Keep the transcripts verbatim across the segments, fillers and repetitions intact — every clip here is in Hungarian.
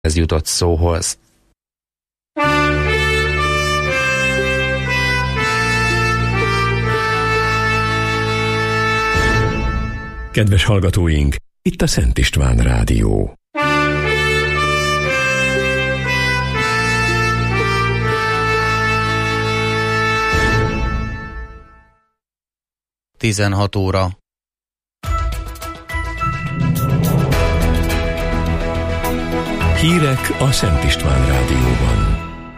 Ez jutott szóhoz. Kedves hallgatóink, itt a Szent István Rádió. tizenhat óra. Hírek a Szent István Rádióban.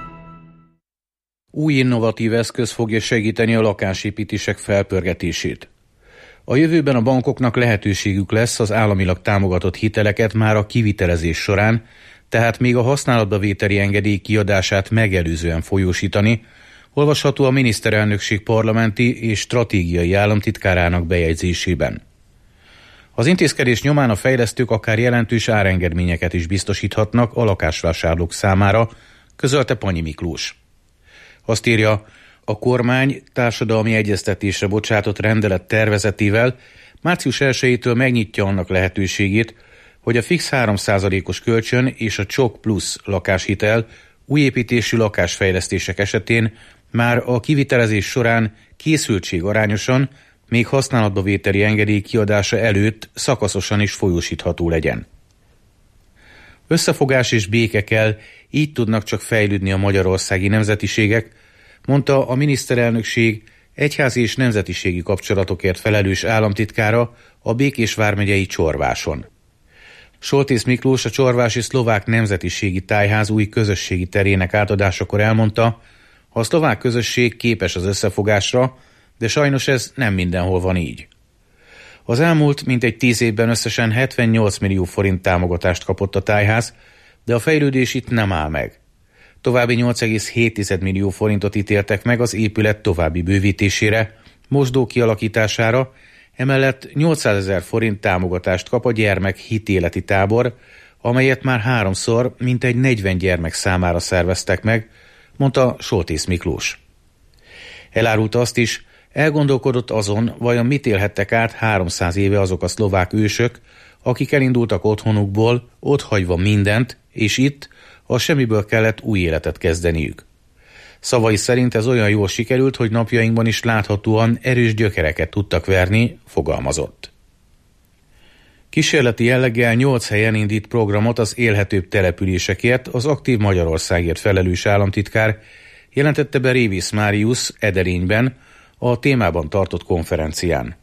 Új innovatív eszköz fogja segíteni a lakásépítések felpörgetését. A jövőben a bankoknak lehetőségük lesz az államilag támogatott hiteleket már a kivitelezés során, tehát még a használatba vételi engedély kiadását megelőzően folyósítani, olvasható a miniszterelnökség parlamenti és stratégiai államtitkárának bejegyzésében. Az intézkedés nyomán a fejlesztők akár jelentős árengedményeket is biztosíthatnak a lakásvásárlók számára, közölte Panyi Miklós. Azt írja, a kormány társadalmi egyeztetésre bocsátott rendelet tervezetével március elsejétől megnyitja annak lehetőségét, hogy a fix három százalékos kölcsön és a csok plusz lakáshitel újépítésű lakásfejlesztések esetén már a kivitelezés során készültség arányosan, még használatba vételi engedély kiadása előtt szakaszosan is folyósítható legyen. Összefogás és béke kell, így tudnak csak fejlődni a magyarországi nemzetiségek, mondta a miniszterelnökség egyházi és nemzetiségi kapcsolatokért felelős államtitkára a Békés vármegyei Csorváson. Soltész Miklós a csorvási szlovák nemzetiségi tájház új közösségi terének átadásakor elmondta, a szlovák közösség képes az összefogásra, de sajnos ez nem mindenhol van így. Az elmúlt mintegy tíz évben összesen hetvennyolc millió forint támogatást kapott a tájház, de a fejlődés itt nem áll meg. További nyolc egész hét millió forintot ítéltek meg az épület további bővítésére, mosdó kialakítására, emellett nyolcszázezer forint támogatást kap a gyermek hitéleti tábor, amelyet már háromszor mintegy negyven gyermek számára szerveztek meg, mondta Soltész Miklós. Elárulta azt is, elgondolkodott azon, vajon mit élhettek át háromszáz éve azok a szlovák ősök, akik elindultak otthonukból, otthagyva mindent, és itt a semmiből kellett új életet kezdeniük. Szavai szerint ez olyan jól sikerült, hogy napjainkban is láthatóan erős gyökereket tudtak verni, fogalmazott. Kísérleti jelleggel nyolc helyen indít programot az élhetőbb településekért az Aktív Magyarországért felelős államtitkár, jelentette be Révész Máriusz Ederényben a témában tartott konferencián.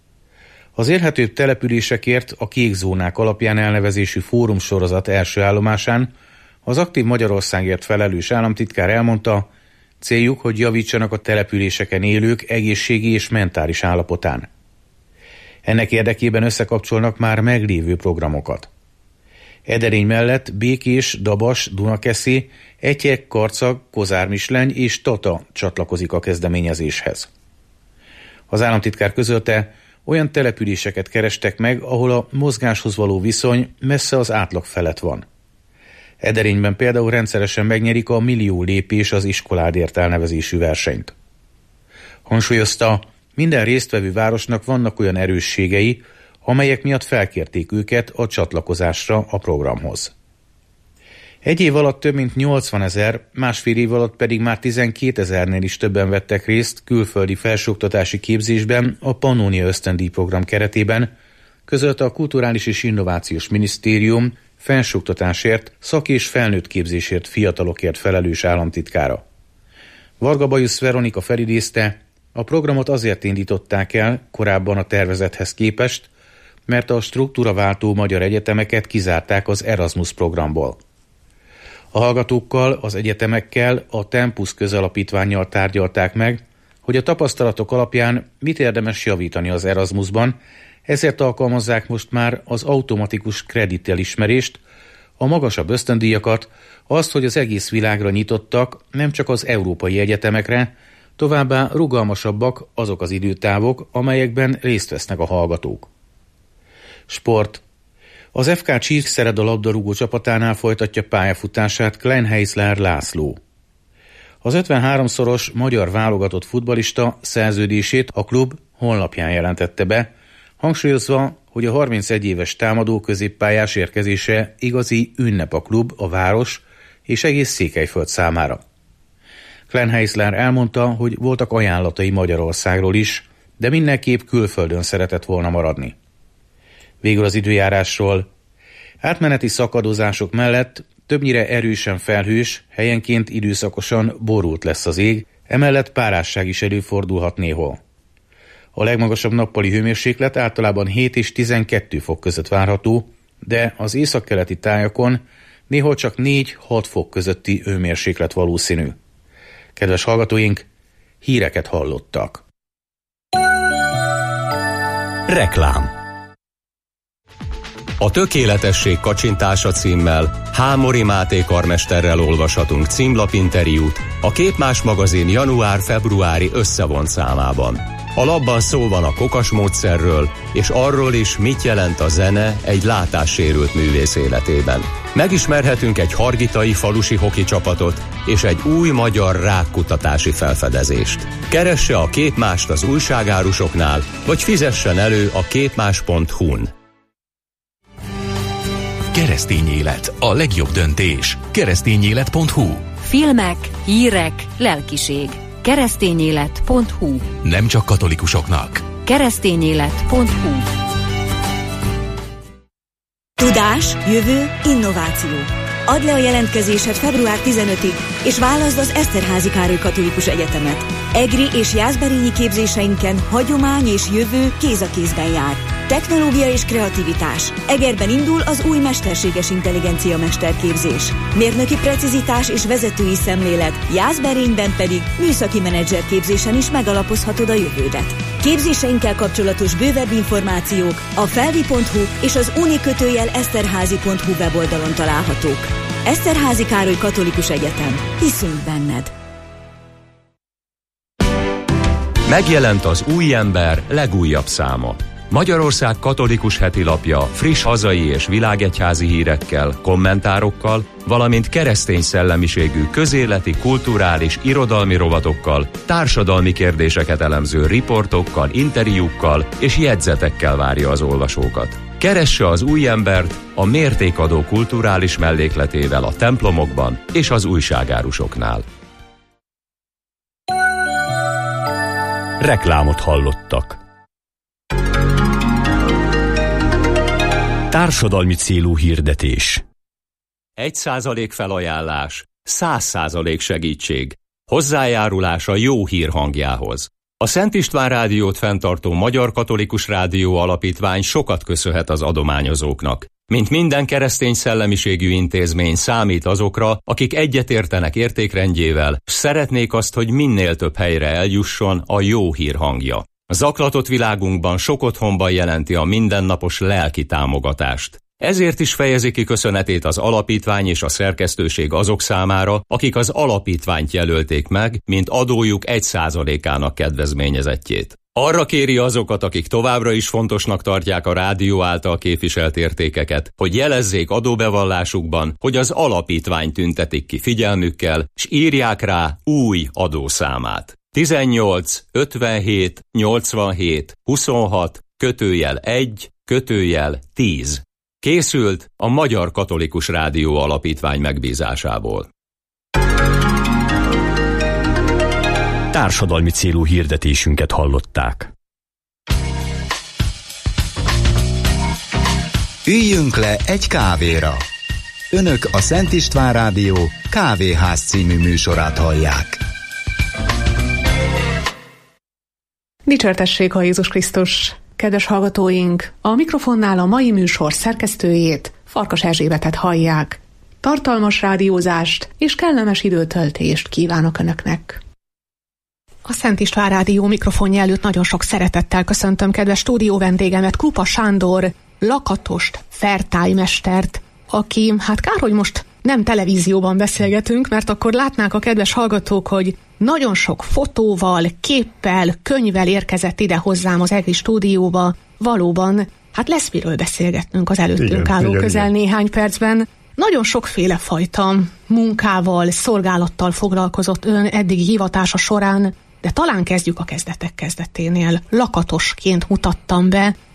Az élhetőbb településekért a Kék Zónák alapján elnevezésű fórumsorozat első állomásán az Aktív Magyarországért felelős államtitkár elmondta, céljuk, hogy javítsanak a településeken élők egészségi és mentális állapotán. Ennek érdekében összekapcsolnak már meglévő programokat. Ederény mellett Békés, Dabas, Dunakeszi, Etyek, Karcag, Kozármisleny és Tata csatlakozik a kezdeményezéshez. Az államtitkár közölte, olyan településeket kerestek meg, ahol a mozgáshoz való viszony messze az átlag felett van. Ederényben például rendszeresen megnyerik a Millió lépés az iskoládért elnevezésű versenyt. Hangsúlyozta, minden résztvevő városnak vannak olyan erősségei, amelyek miatt felkérték őket a csatlakozásra a programhoz. Egy év alatt több mint nyolcvanezer, másfél év alatt pedig már tizenkétezernél is többen vettek részt külföldi felsőoktatási képzésben a Pannónia ösztöndíj program keretében, közölte a Kulturális és Innovációs Minisztérium felsőoktatásért, szak- és felnőtt képzésért fiatalokért felelős államtitkára. Varga Bajusz Veronika felidézte, a programot azért indították el korábban a tervezethez képest, mert a struktúraváltó magyar egyetemeket kizárták az Erasmus programból. A hallgatókkal, az egyetemekkel, a Tempus közalapítvánnyal tárgyalták meg, hogy a tapasztalatok alapján mit érdemes javítani az Erasmusban, ezért alkalmazzák most már az automatikus kreditelismerést, a magasabb ösztöndíjakat, azt, hogy az egész világra nyitottak, nem csak az európai egyetemekre, továbbá rugalmasabbak azok az időtávok, amelyekben részt vesznek a hallgatók. Sport. Az ef ká Csíkszereda labdarúgó csapatánál folytatja pályafutását Kleinheisler László. Az ötvenháromszoros magyar válogatott futballista szerződését a klub honlapján jelentette be, hangsúlyozva, hogy hogy a harmincegy éves támadó középpályás érkezése igazi ünnep a klub, a város és egész Székelyföld számára. Glenn Heisler elmondta, hogy voltak ajánlatai Magyarországról is, de mindenképp külföldön szeretett volna maradni. Végül az időjárásról. Átmeneti szakadozások mellett többnyire erősen felhős, helyenként időszakosan borult lesz az ég, emellett párásság is előfordulhat néhol. A legmagasabb nappali hőmérséklet általában hét és tizenkettő fok között várható, de az északkeleti tájakon néhol csak négy-hat fok közötti hőmérséklet valószínű. Kedves hallgatóink, híreket hallottak. Reklám. A tökéletesség kacsintása címmel Hámori Máté karmesterrel olvashatunk címlapinterjút a Képmás magazin január-februári összevont számában. A labban szó van a kokas módszerről, és arról is, mit jelent a zene egy látássérült művész életében. Megismerhetünk egy hargitai falusi hoki csapatot és egy új magyar rákkutatási felfedezést. Keresse a Képmást az újságárusoknál, vagy fizessen elő a képmás pont hu-n. Keresztény élet, a legjobb döntés. keresztényélet pont hu. Filmek, hírek, lelkiség. keresztényélet pont hu. Nem csak katolikusoknak. keresztényélet pont hu. Tudás, jövő, innováció. Add le a jelentkezésed február tizenötödikéig, és válaszd az Eszterházy Károly Katolikus Egyetemet. Egri és jászberényi képzéseinken hagyomány és jövő kéz a kézben jár. Technológia és kreativitás. Egerben indul az új mesterséges intelligencia mesterképzés. Mérnöki precizitás és vezetői szemlélet, Jászberényben pedig műszaki menedzser képzésen is megalapozhatod a jövődet. Képzéseinkkel kapcsolatos bővebb információk a felvi pont hu és az unikötőjel eszterházi pont hu weboldalon találhatók. Eszterházy Károly Katolikus Egyetem. Hiszünk benned! Megjelent az Új Ember legújabb száma. Magyarország katolikus hetilapja friss hazai és világegyházi hírekkel, kommentárokkal, valamint keresztény szellemiségű közéleti, kulturális, irodalmi rovatokkal, társadalmi kérdéseket elemző riportokkal, interjúkkal és jegyzetekkel várja az olvasókat. Keresse az Új Embert a mértékadó kulturális mellékletével a templomokban és az újságárusoknál. Reklámot hallottak. Társadalmi célú hirdetés. Egy százalék felajánlás, száz százalék segítség. Hozzájárulás a jó hír hangjához. A Szent István Rádiót fenntartó Magyar Katolikus Rádió Alapítvány sokat köszönhet az adományozóknak. Mint minden keresztény szellemiségű intézmény számít azokra, akik egyetértenek értékrendjével, s szeretnék azt, hogy minél több helyre eljusson a jó hír hangja. A zaklatott világunkban sok otthonban jelenti a mindennapos lelki támogatást. Ezért is fejezi ki köszönetét az alapítvány és a szerkesztőség azok számára, akik az alapítványt jelölték meg, mint adójuk egy százalékának kedvezményezettjét. Arra kéri azokat, akik továbbra is fontosnak tartják a rádió által képviselt értékeket, hogy jelezzék adóbevallásukban, hogy az alapítvány tüntetik ki figyelmükkel, s írják rá új adószámát. tizennyolc ötvenhét nyolcvanhét huszonhat kötőjel egy kötőjel tíz. Készült a Magyar Katolikus Rádió Alapítvány megbízásából. Társadalmi célú hirdetésünket hallották. Üljünk le egy kávéra. Önök a Szent István Rádió Kávéház című műsorát hallják. Dicsértessék a Jézus Krisztus! Kedves hallgatóink, a mikrofonnál a mai műsor szerkesztőjét, Farkas Erzsébetet hallják. Tartalmas rádiózást és kellemes időtöltést kívánok Önöknek! A Szent István Rádió mikrofonja előtt nagyon sok szeretettel köszöntöm kedves stúdió vendégemet, Krupa Sándor, lakatost fertájmestert, aki, hát kár, hogy most nem televízióban beszélgetünk, mert akkor látnák a kedves hallgatók, hogy nagyon sok fotóval, képpel, könyvvel érkezett ide hozzám az egri stúdióba. Valóban, hát lesz miről beszélgetnünk az előttünk igen, álló igen, közel igen. néhány percben. Nagyon sokféle fajta munkával, szolgálattal foglalkozott ön eddigi hivatása során, de talán kezdjük a kezdetek kezdeténél. Lakatosként mutattam be.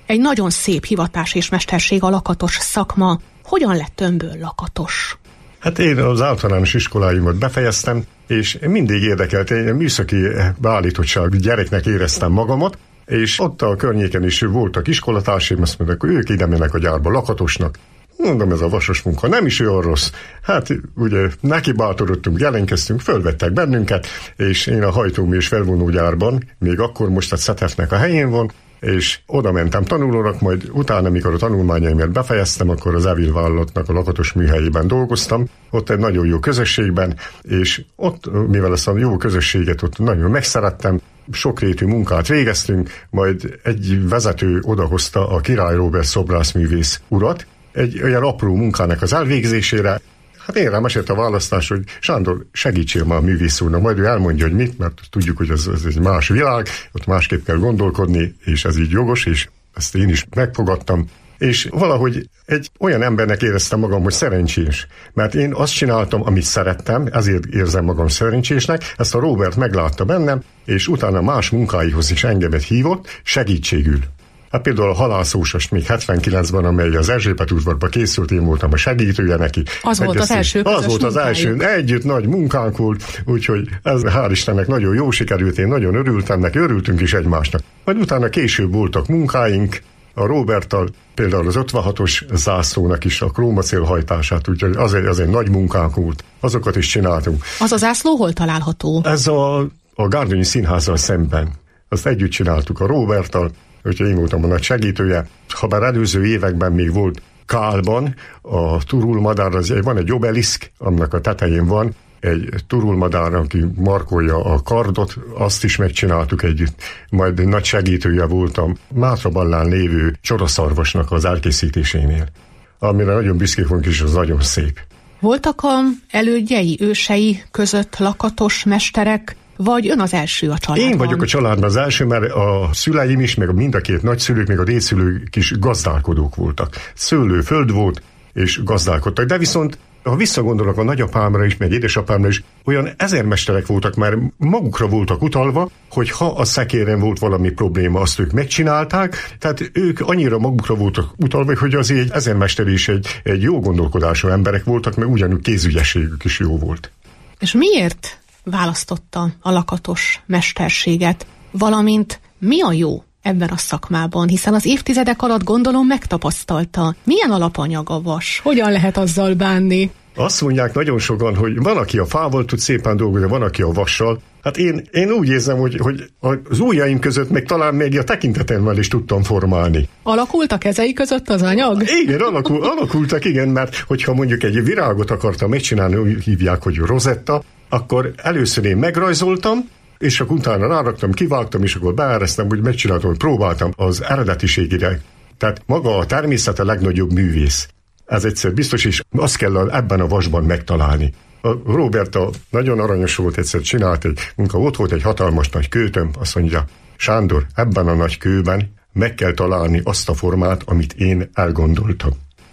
egy nagyon szép hivatás és mesterség a lakatos szakma. Hogyan lett önből lakatos? Hát én az általános iskoláimat befejeztem, és mindig érdekelt, én műszaki beállítottságú gyereknek éreztem magamat, és ott a környéken is voltak iskolatársaim, azt mondták, hogy ők ide mennek a gyárba lakatosnak. Mondom, ez a vasos munka nem is olyan rossz. Hát ugye neki bátorodtunk, jelentkeztünk, fölvettek bennünket, és én a hajtómű és felvonógyárban, még akkor most a Szetefnek a helyén van, és oda mentem tanulónak, majd utána, amikor a tanulmányaimat befejeztem, akkor az Evil vállalatnak a lakatos műhelyében dolgoztam, ott egy nagyon jó közösségben, és ott, mivel ezt a jó közösséget ott nagyon megszerettem, sokrétű munkát végeztünk, majd egy vezető odahozta a Király Róbert szobrászművész urat, egy olyan apró munkának az elvégzésére. Hát én rám esett a választás, hogy Sándor, segítsél már a művész úrnak, majd ő elmondja, hogy mit, mert tudjuk, hogy ez, ez egy más világ, ott másképp kell gondolkodni, és ez így jogos, és ezt én is megfogadtam. És valahogy egy olyan embernek éreztem magam, hogy szerencsés. Mert én azt csináltam, amit szerettem, ezért érzem magam szerencsésnek, ezt a Róbert meglátta bennem, és utána más munkáihoz is engemet hívott, segítségül. Hát például a halászósast még hetvenkilencben, amely az Erzsébet udvarba készült, én voltam a segítője neki. Az volt az első Az volt az első, együtt nagy munkánk volt, úgyhogy ez hál' Istennek nagyon jó sikerült, én nagyon örültem neki, örültünk is egymásnak. Majd utána később voltak munkáink, a Róberttal például az ötvenhatos zászlónak is a krómacélhajtását, úgyhogy az egy, az egy nagy munkánk volt, azokat is csináltunk. Az a zászló hol található? Ez a, a Gárdonyi Színházzal szemben. Azt együtt csináltuk a Róberttal, úgyhogy én voltam a nagy segítője. Habár előző években még volt Kálban a turulmadár, az, van egy obeliszk, annak a tetején van egy turulmadár, aki markolja a kardot, azt is megcsináltuk együtt. Majd nagy segítője voltam Mátraballán lévő csodaszarvasnak az elkészítésénél, amire nagyon büszkék vagyunk, és az nagyon szép. Voltak a elődjei, ősei között lakatos mesterek, vagy ön az első a családban? Én vagyok a családban az első, mert a szüleim is, meg mind a két nagyszülők, meg a dédszülők is gazdálkodók voltak. Szőlőföld volt, és gazdálkodtak. De viszont, ha visszagondolok a nagyapámra is, meg édesapámra is, olyan ezermesterek voltak, mert magukra voltak utalva, hogy ha a szekéren volt valami probléma, azt ők megcsinálták, tehát ők annyira magukra voltak utalva, hogy azért egy ezermester is egy, egy jó gondolkodású emberek voltak, mert ugyanúgy kézügyességük is jó volt. És miért választotta a lakatos mesterséget, valamint mi a jó ebben a szakmában, hiszen az évtizedek alatt gondolom megtapasztalta. Milyen alapanyag a vas? Hogyan lehet azzal bánni? Azt mondják nagyon sokan, hogy van, aki a fával tud szépen dolgozni, van, aki a vassal. Hát én, én úgy érzem, hogy, hogy az ujjaim között még talán még a tekintetemmel is tudtam formálni. Alakult a kezei között az anyag? Igen, alakul, alakultak, igen, mert hogyha mondjuk egy virágot akartam megcsinálni, úgy hívják, hogy rozetta, akkor először én megrajzoltam, és akkor utána ráraktam, kivágtam, és akkor beeresztem, úgy megcsináltam, hogy próbáltam az eredetiségére. Tehát maga a természet a legnagyobb művész. Ez egyszer biztos, és azt kell ebben a vasban megtalálni. A Róberta nagyon aranyos volt, egyszer csinált egy munka, ott volt egy hatalmas nagy kőtömb, azt mondja, Sándor, ebben a nagy kőben meg kell találni azt a formát, amit én elgondoltam.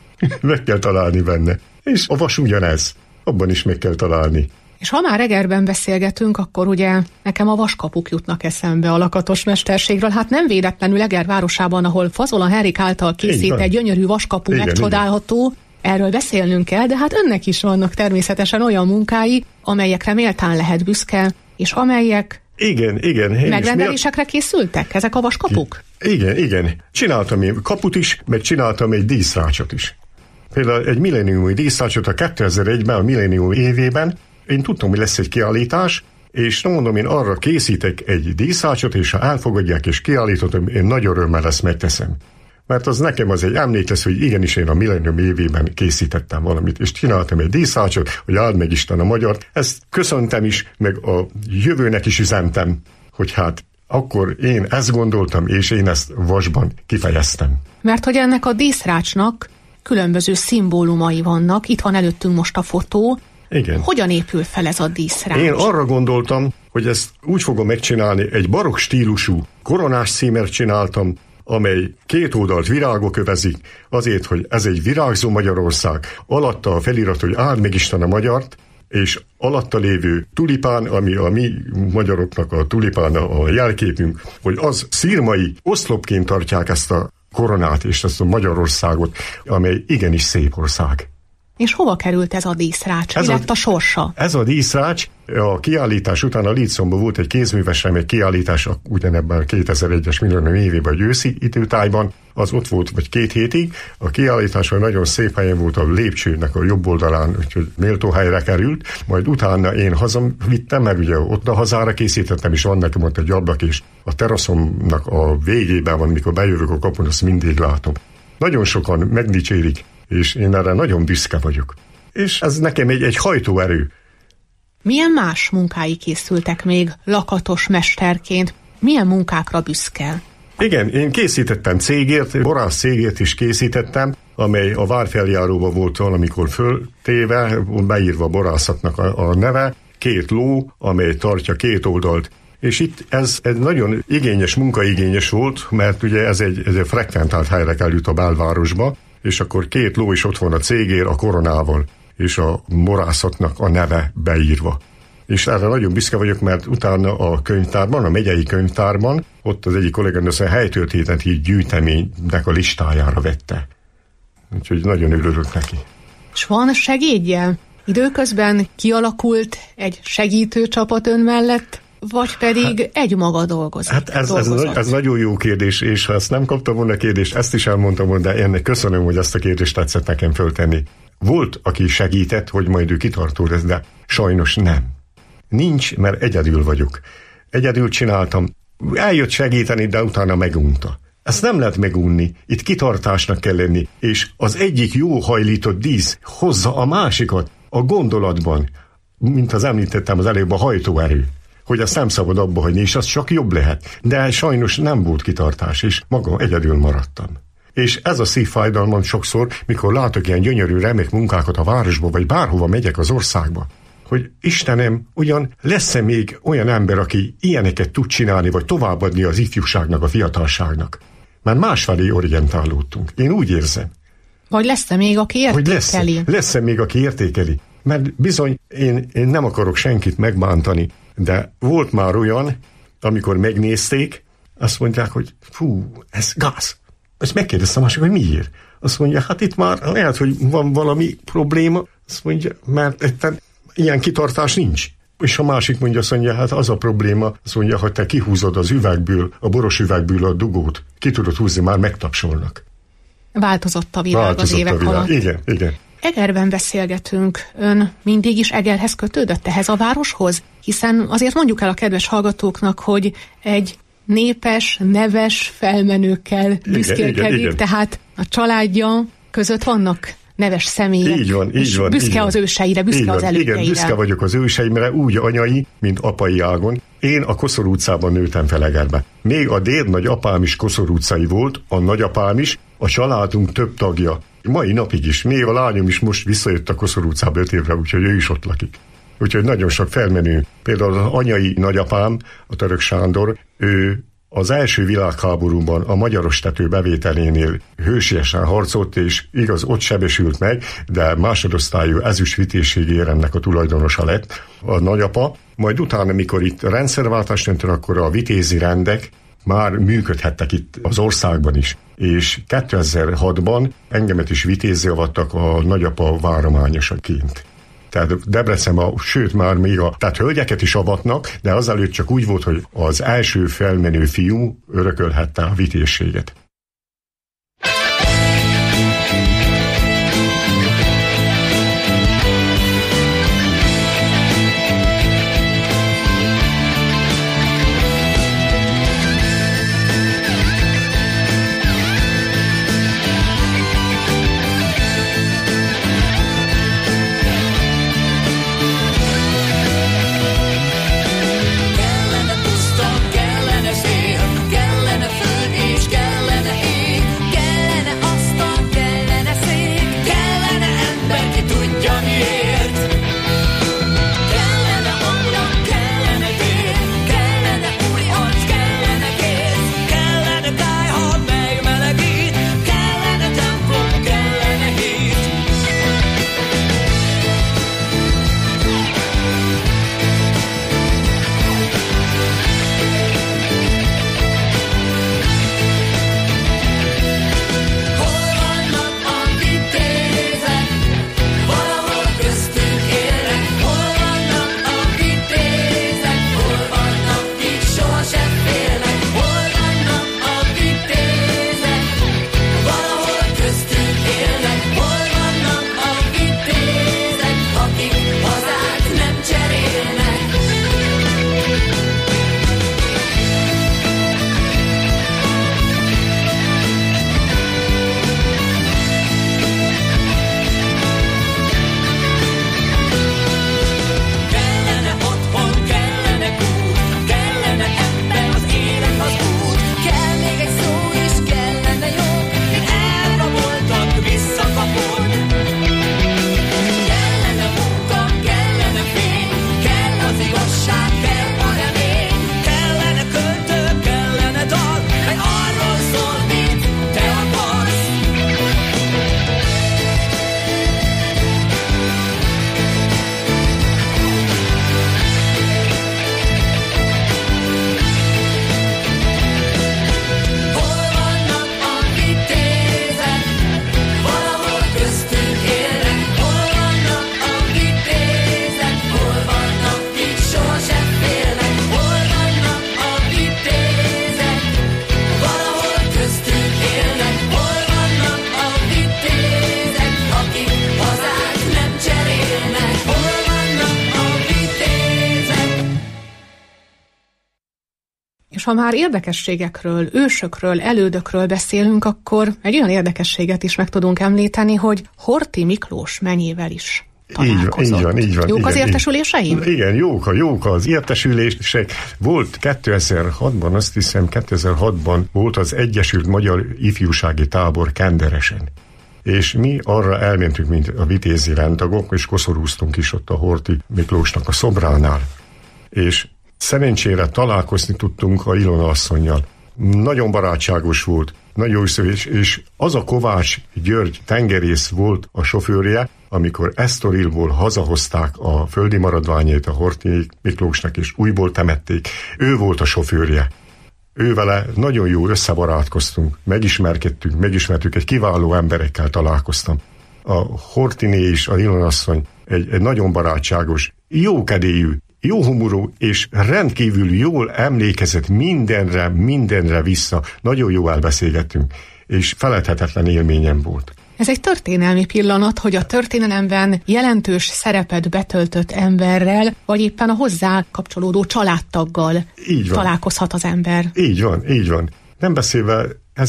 Meg kell találni benne. És a vas ugyanez. Abban is meg kell találni. És ha már Egerben beszélgetünk, akkor ugye nekem a vaskapuk jutnak eszembe a lakatos mesterségről. Hát nem véletlenül Eger városában, ahol Fazola Henrik által készített gyönyörű vaskapu igen, megcsodálható, igen. Erről beszélnünk kell, de hát önnek is vannak természetesen olyan munkái, amelyekre méltán lehet büszke, és amelyek igen, igen. megrendelésekre készültek, ezek a vaskapuk? Igen, igen. Csináltam én kaput is, meg csináltam egy díszrácsot is. Például egy millenniumi díszrácsot a kétezer-egyben, a millennium évében, én tudtam, hogy lesz egy kiállítás, és mondom, én arra készítek egy díszrácsot, és ha elfogadják és kiállítom, én nagy örömmel ezt megteszem. Mert az nekem az egy emlék lesz, hogy igenis én a millennium évében készítettem valamit, és csináltam egy díszrácsot, hogy áld meg Isten a magyart. Ezt köszöntem is, meg a jövőnek is üzentem, hogy hát akkor én ezt gondoltam, és én ezt vasban kifejeztem. Mert hogy ennek a díszrácsnak különböző szimbólumai vannak, itt van előttünk most a fotó. Igen. Hogyan épül fel ez a díszrács? Én arra gondoltam, hogy ezt úgy fogom megcsinálni, egy barokk stílusú koronás címert csináltam, amely két oldalt virágok övezik, azért, hogy ez egy virágzó Magyarország, alatta a felirat, hogy áld meg Isten a magyart, és alatta lévő tulipán, ami a mi magyaroknak a tulipán a jelképünk, hogy az szirmai oszlopként tartják ezt a koronát és ezt a Magyarországot, amely igenis szép ország. És hova került ez a díszrács? Mi lett a sorsa? Ez a díszrács, a kiállítás után a Lícomban volt egy kézműves remény kiállítás, ugyanebben a kétezer-egyes millennium évében, a őszi időtájban, az ott volt vagy két hétig. A kiállításon nagyon szép helyen volt, a lépcsőnek a jobb oldalán, úgyhogy méltó helyre került, majd utána én hazavittem, mert ugye ott a hazára készítettem, és van nekem ott egy ablak, és a teraszomnak a végében van, mikor bejövök a kapun, azt mindig látom. Nagyon sokan megdicsérik, és én erre nagyon büszke vagyok. És ez nekem egy, egy hajtóerő. Milyen más munkái készültek még lakatos mesterként? Milyen munkákra büszke? Igen, én készítettem cégért, borász cégért is készítettem, amely a várfeljáróba volt valamikor föltéve, beírva a borászatnak a, a neve, két ló, amely tartja két oldalt. És itt ez egy nagyon igényes, munkaigényes volt, mert ugye ez egy, ez egy frekventált helyre került a belvárosba, és akkor két ló is ott van a cégér a koronával, és a borászatnak a neve beírva. És erre nagyon büszke vagyok, mert utána a könyvtárban, a megyei könyvtárban, ott az egyik kolléganő a helytörténeti gyűjteménynek a listájára vette. Úgyhogy nagyon örülök neki. És van segédje? Időközben kialakult egy segítőcsapat ön mellett, vagy pedig hát, egy maga dolgozik? Hát ez, ez, ez nagyon jó kérdés, és ha ezt nem kaptam volna a kérdést, ezt is elmondtam volna, de ennek köszönöm, hogy ezt a kérdést tetszett nekem föltenni. Volt, aki segített, hogy majd ő kitartó lesz, de sajnos nem. Nincs, mert egyedül vagyok. Egyedül csináltam. Eljött segíteni, de utána megunta. Ezt nem lehet megunni. Itt kitartásnak kell lenni, és az egyik jó hajlított dísz hozza a másikat a gondolatban, mint az említettem az előbb, a hajtóerő, hogy ezt nem szabad abba hagyni, és az csak jobb lehet. De sajnos nem volt kitartás, és magam egyedül maradtam. És ez a szívfájdalmam sokszor, mikor látok ilyen gyönyörű, remek munkákat a városba, vagy bárhova megyek az országba, hogy Istenem, ugyan lesz-e még olyan ember, aki ilyeneket tud csinálni, vagy továbbadni az ifjúságnak, a fiatalságnak? Mert másfelé orientálódtunk. Én úgy érzem. Vagy lesz-e még, aki értékeli? Lesz-e, lesz-e még, aki értékeli? Mert bizony, én, én nem akarok senkit megbántani, de volt már olyan, amikor megnézték, azt mondják, hogy fú, ez gáz. Ezt megkérdeztem mások, hogy miért? Azt mondja, hát itt már lehet, hogy van valami probléma. Azt mondja, mert etten ilyen kitartás nincs. És a másik mondja, azt mondja, hát az a probléma, azt mondja, hogy te kihúzod az üvegből, a boros üvegből a dugót, ki tudod húzni, már megtapsolnak. Változott a világ Változott az évek a világ. alatt. Igen, igen. Egerben beszélgetünk. Ön mindig is Egerhez kötődött, ehhez a városhoz? Hiszen azért mondjuk el a kedves hallgatóknak, hogy egy népes, neves felmenőkkel büszkélkedik, tehát a családja között vannak neves személyek. Így van, így van. Büszke így az őseire, büszke van, az elődeire. Igen, büszke vagyok az őseimre, úgy anyai, mint apai ágon. Én a Koszor utcában nőttem fel Egerbe. Még a dédnagy apám is Koszor utcai volt, a nagyapám is, a családunk több tagja. Mai napig is, még a lányom is most visszajött a Koszor utcába öt évre, úgyhogy ő is ott lakik. Úgyhogy nagyon sok felmenő. Például az anyai nagyapám, a Török Sándor, ő az első világháborúban a magyarostető bevételénél hősiesen harcolt, és igaz, ott sebesült meg, de másodosztályú ezüstvitézségi éremnek a tulajdonosa lett a nagyapa. Majd utána, mikor itt rendszerváltás történt, akkor a vitézi rendek már működhettek itt az országban is. És kétezer-hatban engemet is vitézzé avattak a nagyapa várományosaként. Tehát Debrecenben, sőt már még a, tehát hölgyeket is avatnak, de azelőtt csak úgy volt, hogy az első felmenő fiú örökölhette a vitézséget. Kellene És ha már érdekességekről, ősökről, elődökről beszélünk, akkor egy olyan érdekességet is meg tudunk említeni, hogy Horthy Miklós menyével is találkozott. Így van, így van, így van. Jók igen, az értesüléseim? Igen, jók, a, jók az értesülések. Volt kétezer-hatban, azt hiszem kétezer-hatban volt az Egyesült Magyar Ifjúsági Tábor Kenderesen. És mi arra elmentünk, mint a vitézi rendtagok, és koszorúztunk is ott a Horthy Miklósnak a szobránál. És szerencsére találkozni tudtunk a Ilona asszonnyal. Nagyon barátságos volt, nagyon szövés, és az a Kovács György tengerész volt a sofőrje, amikor Esztorillból hazahozták a földi maradványait a Horthy Miklósnak, és újból temették. Ő volt a sofőrje. Ővele nagyon jó összebarátkoztunk, megismerkedtünk, megismertük, egy kiváló emberekkel találkoztam. A Horthyné is, a Ilona asszony egy, egy nagyon barátságos, jókedélyű, jó humorú és rendkívül jól emlékezett mindenre, mindenre vissza. Nagyon jó elbeszélgettünk, és feledhetetlen élményem volt. Ez egy történelmi pillanat, hogy a történelemben jelentős szerepet betöltött emberrel, vagy éppen a hozzá kapcsolódó családtaggal találkozhat az ember. Így van, így van. Nem beszélve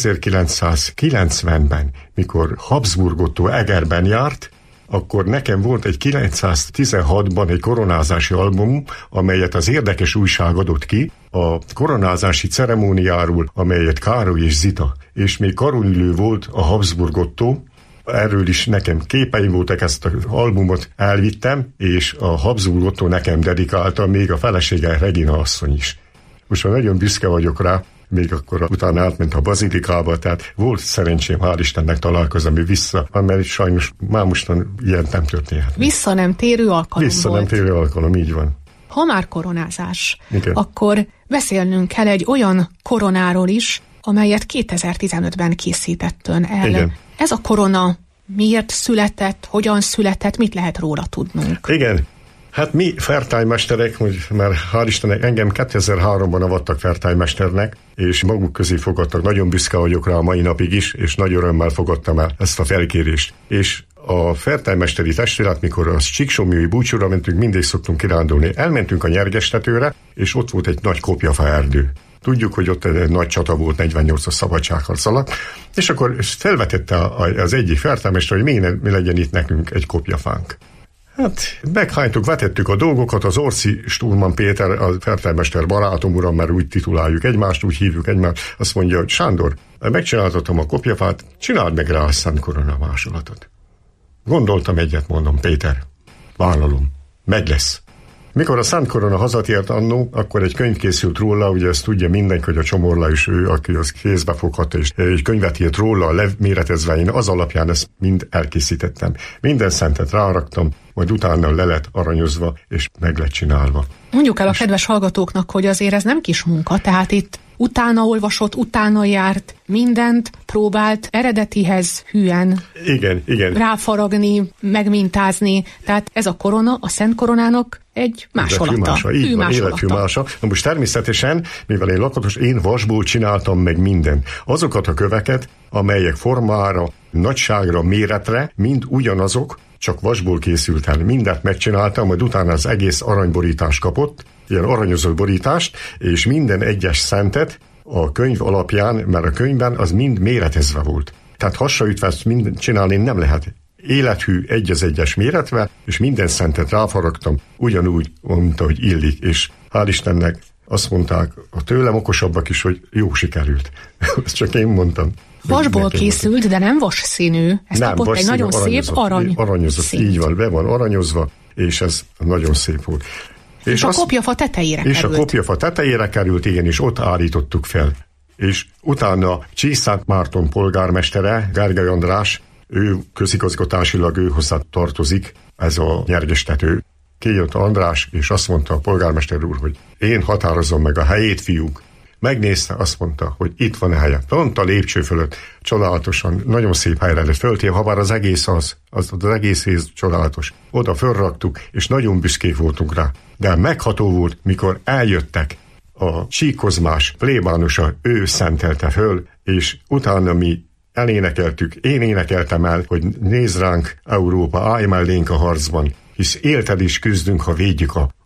ezerkilencszázkilencvenben, mikor Habsburgottól Egerben járt, akkor nekem volt egy kilencszáztizenhatban egy koronázási album, amelyet az Érdekes Újság adott ki, a koronázási ceremóniáról, amelyet Károly és Zita, és még karölülő volt a Habsburgottól. Erről is nekem képeim voltak, ezt az albumot elvittem, és a Habsburgottól nekem dedikálta, még a felesége Regina asszony is. Most már nagyon büszke vagyok rá, még akkor utána átment a bazilikába, tehát volt szerencsém, hál' Istennek találkozni vissza, mert sajnos már mostan ilyen nem történhet. Vissza nem térő alkalom Vissza volt. nem térő alkalom, így van. Ha már koronázás, igen, akkor beszélnünk kell egy olyan koronáról is, amelyet kétezer-tizenötben készített ön el. Igen. Ez a korona miért született, hogyan született, mit lehet róla tudnunk? Igen. Hát mi fertálymesterek, mert hál' Istennek engem kétezer-háromban avattak fertálymesternek, és maguk közé fogadtak, nagyon büszke vagyok rá a mai napig is, és nagy örömmel fogadtam el ezt a felkérést. És a fertálymesteri testület, mikor a Csíksomlyói búcsúra mentünk, mindig szoktunk kirándulni. Elmentünk a Nyergestetőre, és ott volt egy nagy kopjafa erdő. Tudjuk, hogy ott egy nagy csata volt negyvennyolcas szabadságharc alatt, és akkor felvetette az egyik fertálymester, hogy mi, mi legyen itt nekünk egy kopjafánk. Hát meghánytuk, vetettük a dolgokat, az Orci Sturman Péter, a fertálymester barátom, uram, mert úgy tituláljuk egymást, úgy hívjuk egymást, azt mondja, hogy Sándor, megcsináltatom a kopjafát, csináld meg rá a Szent Korona másolatot. Gondoltam egyet, mondom, Péter, vállalom, meg lesz. Mikor a Szent Korona hazatért annó, akkor egy könyv készült róla, ugye ezt tudja mindenki, hogy a Csomorla is ő, aki az kézbe foghatta, és egy könyvet írt róla, leméretezve, én az alapján ezt mind elkészítettem. Minden szentet ráraktam, majd utána le lett aranyozva, és meg lett csinálva. Mondjuk el a kedves hallgatóknak, hogy azért ez nem kis munka, tehát itt utána olvasott, utána járt, mindent próbált eredetihez hűen igen, igen. ráfaragni, megmintázni. Tehát ez a korona, a Szent Koronának egy másolata. Élethűmása. Na most természetesen, mivel én lakatos, én vasból csináltam meg minden. Azokat a köveket, amelyek formára, nagyságra, méretre mind ugyanazok, csak vasból készült el. Mindent megcsináltam, majd utána az egész aranyborítást kapott, ilyen aranyozott borítást, és minden egyes szentet a könyv alapján, mert a könyvben az mind méretezve volt. Tehát hasraütve ezt mind csinálni nem lehet. Élethű egy az egyes méretve, és minden szentet ráfaragtam, ugyanúgy, mint ahogy illik, és hál' Istennek azt mondták a tőlem okosabbak is, hogy jó sikerült. Ezt csak én mondtam. Vasból készült, de nem vas színű. Ez nem, kapott egy nagyon szép arany aranyozott, színt. így van, be van aranyozva, és ez nagyon szép volt. És, és a kopjafa tetejére és került. És a kopjafa tetejére került, igen, és ott állítottuk fel. És utána Csíkszent Márton polgármestere, Gergely András, ő közigazgatásilag ő hozzá tartozik, ez a Nyergestető. Kijött András, és azt mondta a polgármester úr, hogy én határozom meg a helyét, fiúk. Megnézte, azt mondta, hogy itt van a helye. Pont a lépcső fölött, csodálatosan, nagyon szép helyre lett föltéve, ha bár az egész az, az, az egész rész csodálatos. Oda fölraktuk, és nagyon büszkék voltunk rá. De megható volt, mikor eljöttek a Csíkozmás plébánusa, ő szentelte föl, és utána mi elénekeltük, én énekeltem el, hogy nézd ránk, Európa, állj mellénk a harcban, hisz élted is küzdünk, ha védjük a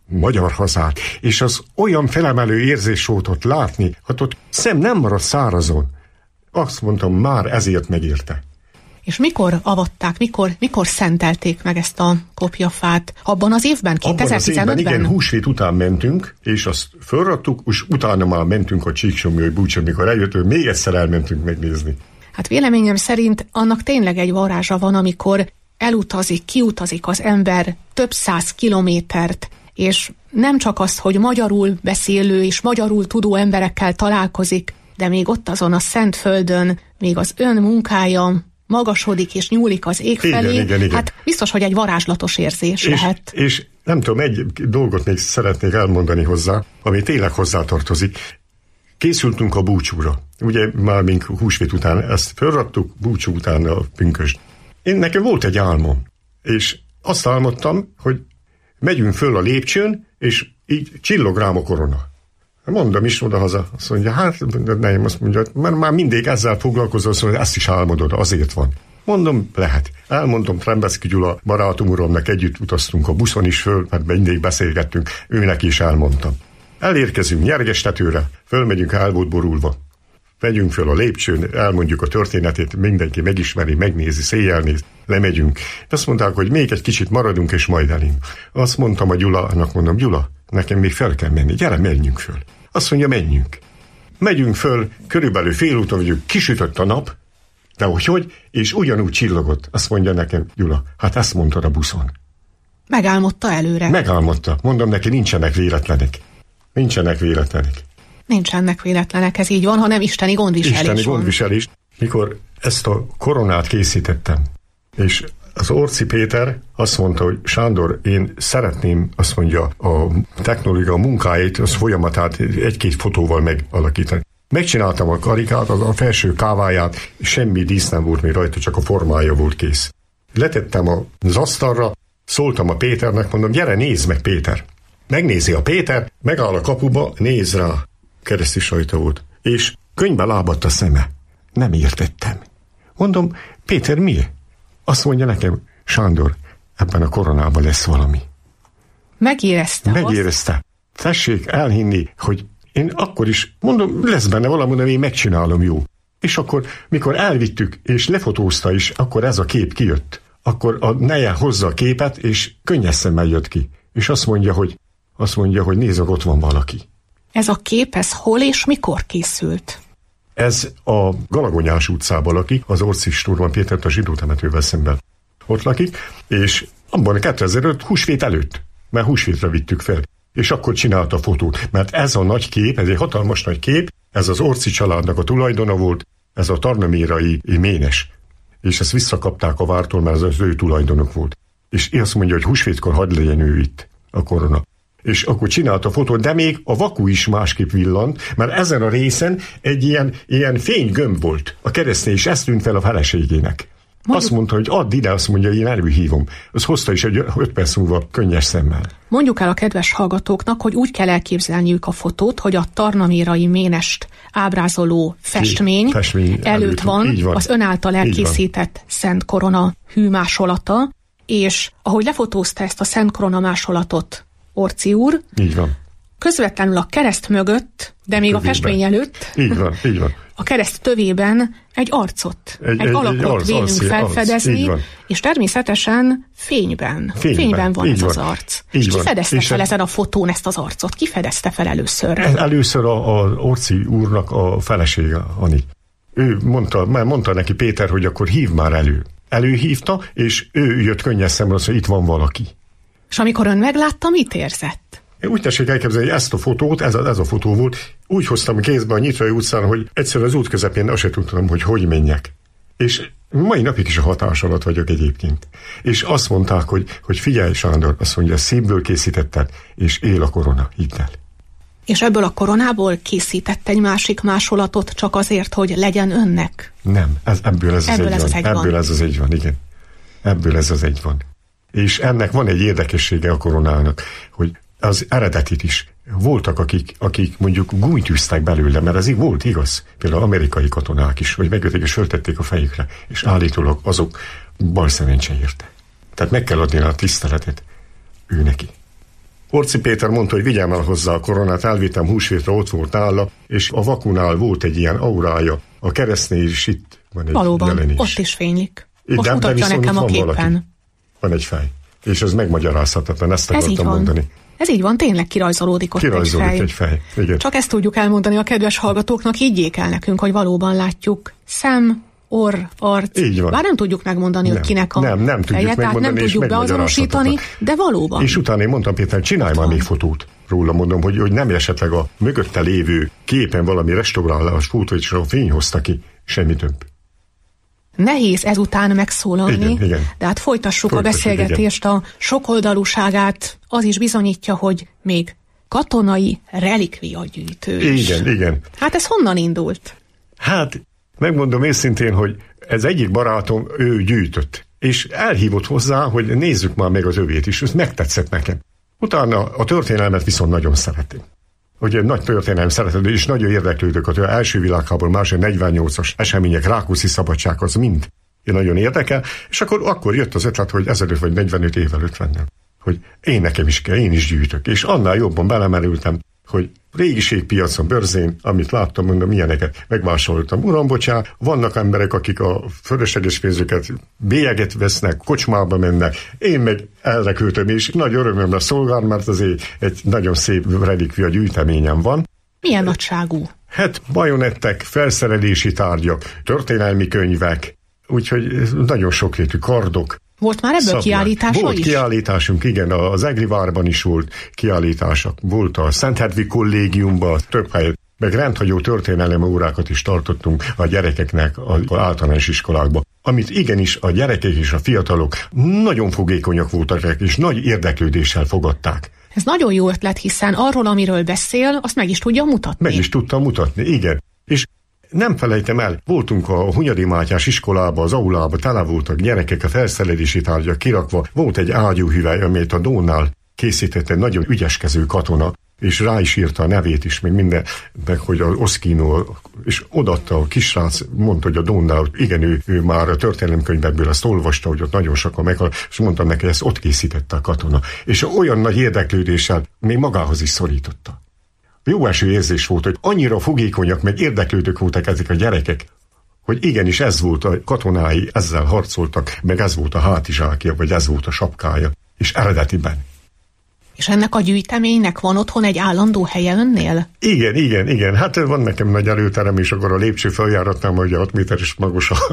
magyar hazát, és az olyan felemelő érzés volt ott látni, hát ott szem nem maradt szárazon. Azt mondtam, már ezért megérte. És mikor avatták, mikor, mikor szentelték meg ezt a kopjafát? Abban az évben, kétezer-tizenötben? Abban az évben, igen, húsvét után mentünk, és azt fölraktuk, és utána már mentünk a Csíksomlyai búcsú, mikor eljöttünk, még egyszer elmentünk megnézni. Hát véleményem szerint annak tényleg egy varázsa van, amikor elutazik, kiutazik az ember több száz kilométert, és nem csak az, hogy magyarul beszélő és magyarul tudó emberekkel találkozik, de még ott azon a szent földön, még az ön munkája magasodik és nyúlik az ég felé, igen, igen, igen. Hát biztos, hogy egy varázslatos érzés és, lehet. És nem tudom, egy dolgot még szeretnék elmondani hozzá, ami tényleg hozzátartozik. Készültünk a búcsúra. Ugye már mink húsvét után ezt felraktuk, búcsú után a pünkösd. Én nekem volt egy álmom, és azt álmodtam, hogy megyünk föl a lépcsőn, és így csillog rám a korona. Mondom is oda-haza, azt mondja, hát nem, azt mondja, mert már mindig ezzel foglalkozol, azt mondja, ezt is álmodod, azért van. Mondom, lehet. Elmondom Trembeszki Gyula barátom uramnak, együtt utaztunk a buszon is föl, mert mindig beszélgettünk, őnek is elmondtam. Elérkezünk Nyergestetőre, fölmegyünk, el volt borulva. Megyünk föl a lépcsőn, elmondjuk a történetét, mindenki megismeri, megnézi, széjjel néz, lemegyünk. Azt mondták, hogy még egy kicsit maradunk, és majd elünk. Azt mondtam a Gyulának, mondom, Gyula, nekem még fel kell menni, gyere, menjünk föl. Azt mondja, menjünk. Megyünk föl, körülbelül félúton vagyunk, kisütött a nap, de hogy hogy, és ugyanúgy csillogott. Azt mondja nekem, Gyula, hát ezt mondtad a buszon. Megálmodta előre. Megálmodta. Mondom neki, nincsenek véletlenek. Nincsenek véletlenek. Nincsenek véletlenek, ez így van, hanem isteni gondviselés Isteni van. gondviselés. Mikor ezt a koronát készítettem, és az Orci Péter azt mondta, hogy Sándor, én szeretném, azt mondja, a technológia a munkáit, az folyamatát egy-két fotóval megalakítani. Megcsináltam a karikát, a felső káváját, semmi dísz nem volt még rajta, csak a formája volt kész. Letettem az asztalra, szóltam a Péternek, mondom, gyere, nézd meg, Péter. Megnézi a Péter, megáll a kapuba, néz rá. Keresztes rajta volt. És könyvbe lábadt a szeme. Nem értettem. Mondom, Péter, miért? Azt mondja nekem, Sándor, ebben a koronában lesz valami. Megérezte Megérezte. Azt? Tessék elhinni, hogy én akkor is, mondom, lesz benne valami, de én megcsinálom, jó. És akkor, mikor elvittük, és lefotózta is, akkor ez a kép kijött. Akkor a neje hozza a képet, és könnyes szemmel jött ki. És azt mondja, hogy, azt mondja, hogy nézd, ott van valaki. Ez a kép, ez hol és mikor készült? Ez a Galagonyás utcában lakik, az Orci Sturman Pétert a zsidó temetővel szemben. Ott lakik, és abban a kétezer-öt húsvét előtt, mert húsvétre vittük fel, és akkor csinálta a fotót, mert ez a nagy kép, ez egy hatalmas nagy kép, ez az Orci családnak a tulajdona volt, ez a tarnamérai ménes, és ezt visszakapták a vártól, mert ez az ő tulajdonok volt. És azt mondja, hogy húsvétkor hadd legyen ő itt, a korona. És akkor csinálta a fotót, de még a vaku is másképp villant, mert ezen a részen egy ilyen, ilyen fénygömb volt. A keresztény is ezt tűnt fel a feleségének. Mondjuk, azt mondta, hogy add ide, azt mondja, én előhívom. Az hozta is egy öt perc múlva könnyes szemmel. Mondjuk el a kedves hallgatóknak, hogy úgy kell elképzelniük a fotót, hogy a tarnamérai ménest ábrázoló festmény, festmény előtt, előtt van, van az ön által elkészített Szent Korona hűmásolata, és ahogy lefotózta ezt a Szent Korona másolatot Orci úr, így van. Közvetlenül a kereszt mögött, de még tövében. A festmény előtt, így van, így van. A kereszt tövében egy arcot, egy, egy, egy alakot egy arc, vélünk arc, felfedezni, arc, és természetesen fényben. Fényben, fényben van ez van. Az arc. Így és ki fedezte és fel ezen a fotón ezt az arcot? Ki fedezte fel először? Először a, a Orci úrnak a felesége, Ani. Ő mondta, már mondta neki Péter, hogy akkor hív már elő. Előhívta, és ő jött könnyes szemre, hogy itt van valaki. És amikor ön meglátta, mit érzett? Én úgy tessék elképzelni, ezt a fotót, ez a, ez a fotó volt, úgy hoztam kézbe a Nyitrai utcán, hogy egyszer az út közepén azt se tudtam, hogy hogy menjek. És mai napig is a hatás alatt vagyok egyébként. És azt mondták, hogy, hogy figyelj, Sándor, azt mondja, szívből készítetted, és él a korona, hidd el. És ebből a koronából készített egy másik másolatot csak azért, hogy legyen önnek? Nem, ez, ebből ez ebből az, ez egy, az van. egy van. Ebből ez az egy van, igen. Ebből ez az egy van. És ennek van egy érdekessége a koronának, hogy az eredetit is voltak, akik, akik mondjuk gújtűztek belőle, mert ez így volt igaz. Például amerikai katonák is, hogy megjötték és föltették a fejükre, és állítólag azok bal szerencse érte. Tehát meg kell adni a tiszteletet ő neki. Orci Péter mondta, hogy vigyem el hozzá a koronát, elvittem húsvétra, ott volt nála, és a vakunál volt egy ilyen aurája. A keresztnél is itt van egy Valóban, jelenés. ott is fénylik. Most de, mutatja de nekem a van képen. Valaki. Van egy fej. És ez megmagyarázhatatlan, ezt Ez akartam mondani. Ez így van, tényleg kirajzolódik ott Kirajzolódik egy fej. egy fej. Igen. Csak ezt tudjuk elmondani a kedves hallgatóknak, higgyék el nekünk, hogy valóban látjuk szem, orr, arc. Így van. Bár nem tudjuk megmondani, nem, hogy kinek a nem, nem feje, tehát nem tudjuk beazonosítani, de valóban. És utána én mondtam, Péter, csinálj már még fotót róla, mondom, hogy, hogy nem esetleg a mögötte lévő képen valami restaurálás fotó, és a fény hozta ki, semmi több. Nehéz ezután megszólalni, igen, igen. de hát folytassuk, folytassuk a beszélgetést, igen. A sokoldalúságát az is bizonyítja, hogy még katonai relikviagyűjtő is. Igen, igen. Hát ez honnan indult? Hát, megmondom őszintén, hogy ez egyik barátom, ő gyűjtött, és elhívott hozzá, hogy nézzük már meg az övét is, ez megtetszett nekem. Utána a történelmet viszont nagyon szeretem. Ugye nagy történelem szeretem, és nagyon érdeklődök az első világháború, második negyvennyolcas események, Rákóczi szabadság, az mind én nagyon érdekel, és akkor, akkor jött az ötlet, hogy ezelőtt vagy negyvenöt évvel ötvennél, hogy én nekem is kell, én is gyűjtök, és annál jobban belemerültem, hogy régiségpiacon, bőrzén, amit láttam, mondom, milyeneket megvásároltam. Uram, bocsánat, vannak emberek, akik a fölösleges pénzüket, bélyeget vesznek, kocsmába mennek, én meg elrekültem, és nagy örömömre szolgál, mert azért egy nagyon szép relikvia gyűjteményem van. Milyen nagyságú? Hát bajonettek, felszerelési tárgyak, történelmi könyvek, úgyhogy nagyon sokrétű kardok. Volt már ebből Szablák. kiállítása Volt is? kiállításunk, igen, az Egri várban is volt kiállítások. Volt a Szent Hedvig kollégiumban több helyet, meg rendhagyó történelem órákat is tartottunk a gyerekeknek az általános iskolákban. Amit igenis a gyerekek és a fiatalok nagyon fogékonyak voltak, és nagy érdeklődéssel fogadták. Ez nagyon jó ötlet, hiszen arról, amiről beszél, azt meg is tudja mutatni. Meg is tudta mutatni, igen. És nem felejtem el, voltunk a Hunyadi Mátyás iskolába, az aulába, tele voltak gyerekek, a felszerelési tárgyak kirakva, volt egy ágyúhüvely, amelyet a Dónnál készített egy nagyon ügyeskező katona, és rá is írta a nevét is, meg minden, meg hogy az Oszkino, és odatta a kisrác, mondta, hogy a Dónnál, igen, ő, ő már a történelemkönyvekből ezt olvasta, hogy ott nagyon sokan meghal, és mondtam neki, ezt ott készítette a katona. És olyan nagy érdeklődéssel még magához is szorította. Jó eső érzés volt, hogy annyira fogékonyak, meg érdeklődők voltak ezek a gyerekek, hogy igenis ez volt a katonái, ezzel harcoltak, meg ez volt a hátizsákja, vagy ez volt a sapkája, és eredetiben. És ennek a gyűjteménynek van otthon egy állandó helye önnél? Igen, igen, igen. Hát van nekem nagy előterem, és akkor a lépcső feljáratnál, hogy hat méteres magas a,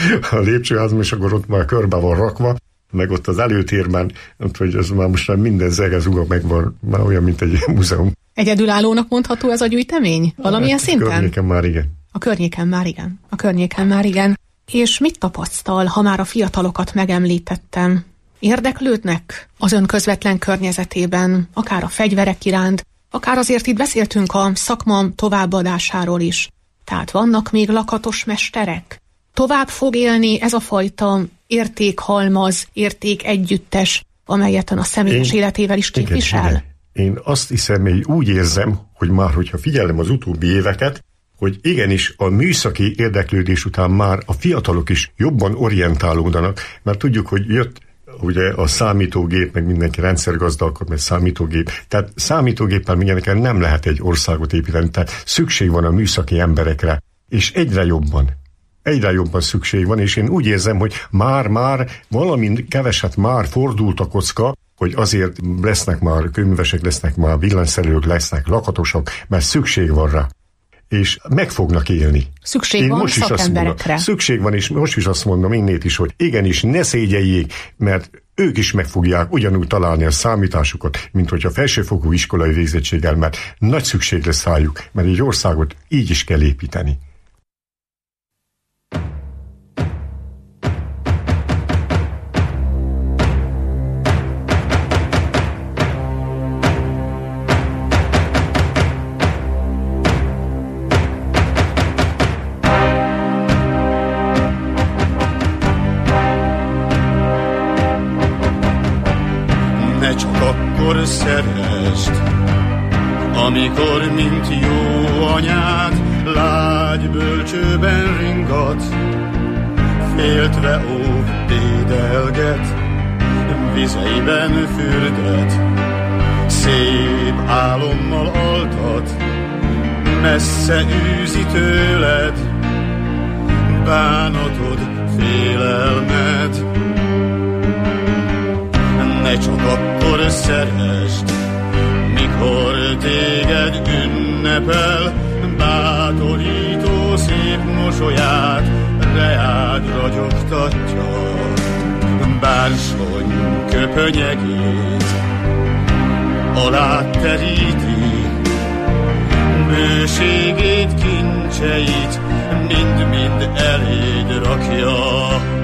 a lépcsőházam, és akkor ott már körbe van rakva, meg ott az előtérben, hogy ez már most már minden zegezúga megvan, már olyan, mint egy múzeum. Egyedülállónak mondható ez a gyűjtemény? Valamilyen hát, szinten? A környéken már igen. A környéken már igen. A környéken már igen. És mit tapasztal, ha már a fiatalokat megemlítettem? Érdeklődnek az ön közvetlen környezetében, akár a fegyverek iránt, akár azért itt beszéltünk a szakma továbbadásáról is. Tehát vannak még lakatos mesterek? Tovább fog élni ez a fajta értékhalmaz, értékegyüttes, amelyet ön a személyes én, életével is képvisel? Igen, igen. Én azt hiszem, hogy úgy érzem, hogy már, hogyha figyelem az utóbbi éveket, hogy igenis a műszaki érdeklődés után már a fiatalok is jobban orientálódnak, mert tudjuk, hogy jött ugye a számítógép, meg mindenki rendszergazdálkod, meg számítógép. Tehát számítógéppel mindenekkel nem lehet egy országot építeni, tehát szükség van a műszaki emberekre, és egyre jobban. Egyre jobban szükség van, és én úgy érzem, hogy már-már valamint keveset már fordult a kocka, hogy azért lesznek már könyvesek, lesznek már villanyszerelők, lesznek lakatosok, mert szükség van rá. És meg fognak élni. Szükség én van most is szakemberekre. Mondom, szükség van, és most is azt mondom innét is, hogy igenis ne szégyeljék, mert ők is meg fogják ugyanúgy találni a számításukat, mint hogyha felsőfokú iskolai végzettséggel, mert nagy szükség lesz rájuk, mert egy országot így is kell építeni. Szerest, amikor, mint jó anyád, lágy bölcsőben ringat, féltve óv, dédelget, vizeiben fürdet, messze űzi tőled bánatod, félelmed. Ne csak akkor szeresd, mikor téged ünnepel, bátorító szép mosolyát reád ragyogtatja, bársony köpönyegét alá teríti, bőségét, kincseit mind-mind eléd rakja.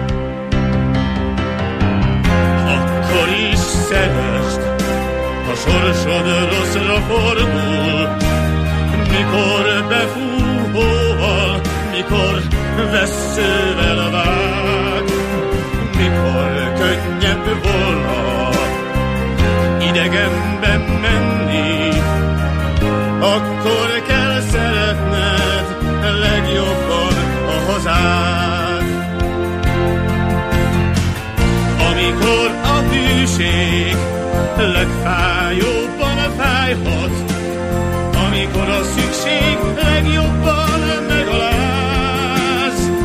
Akkor is szeresd, ha sorsod rosszra fordul, mikor befúj hóval, mikor vesszővel vág, mikor könnyebb volna idegenben menni, akkor kell szeretned legjobban a hazád. Amikor a hűség legfájóbban fájhat, amikor a szükség legjobban megaláz,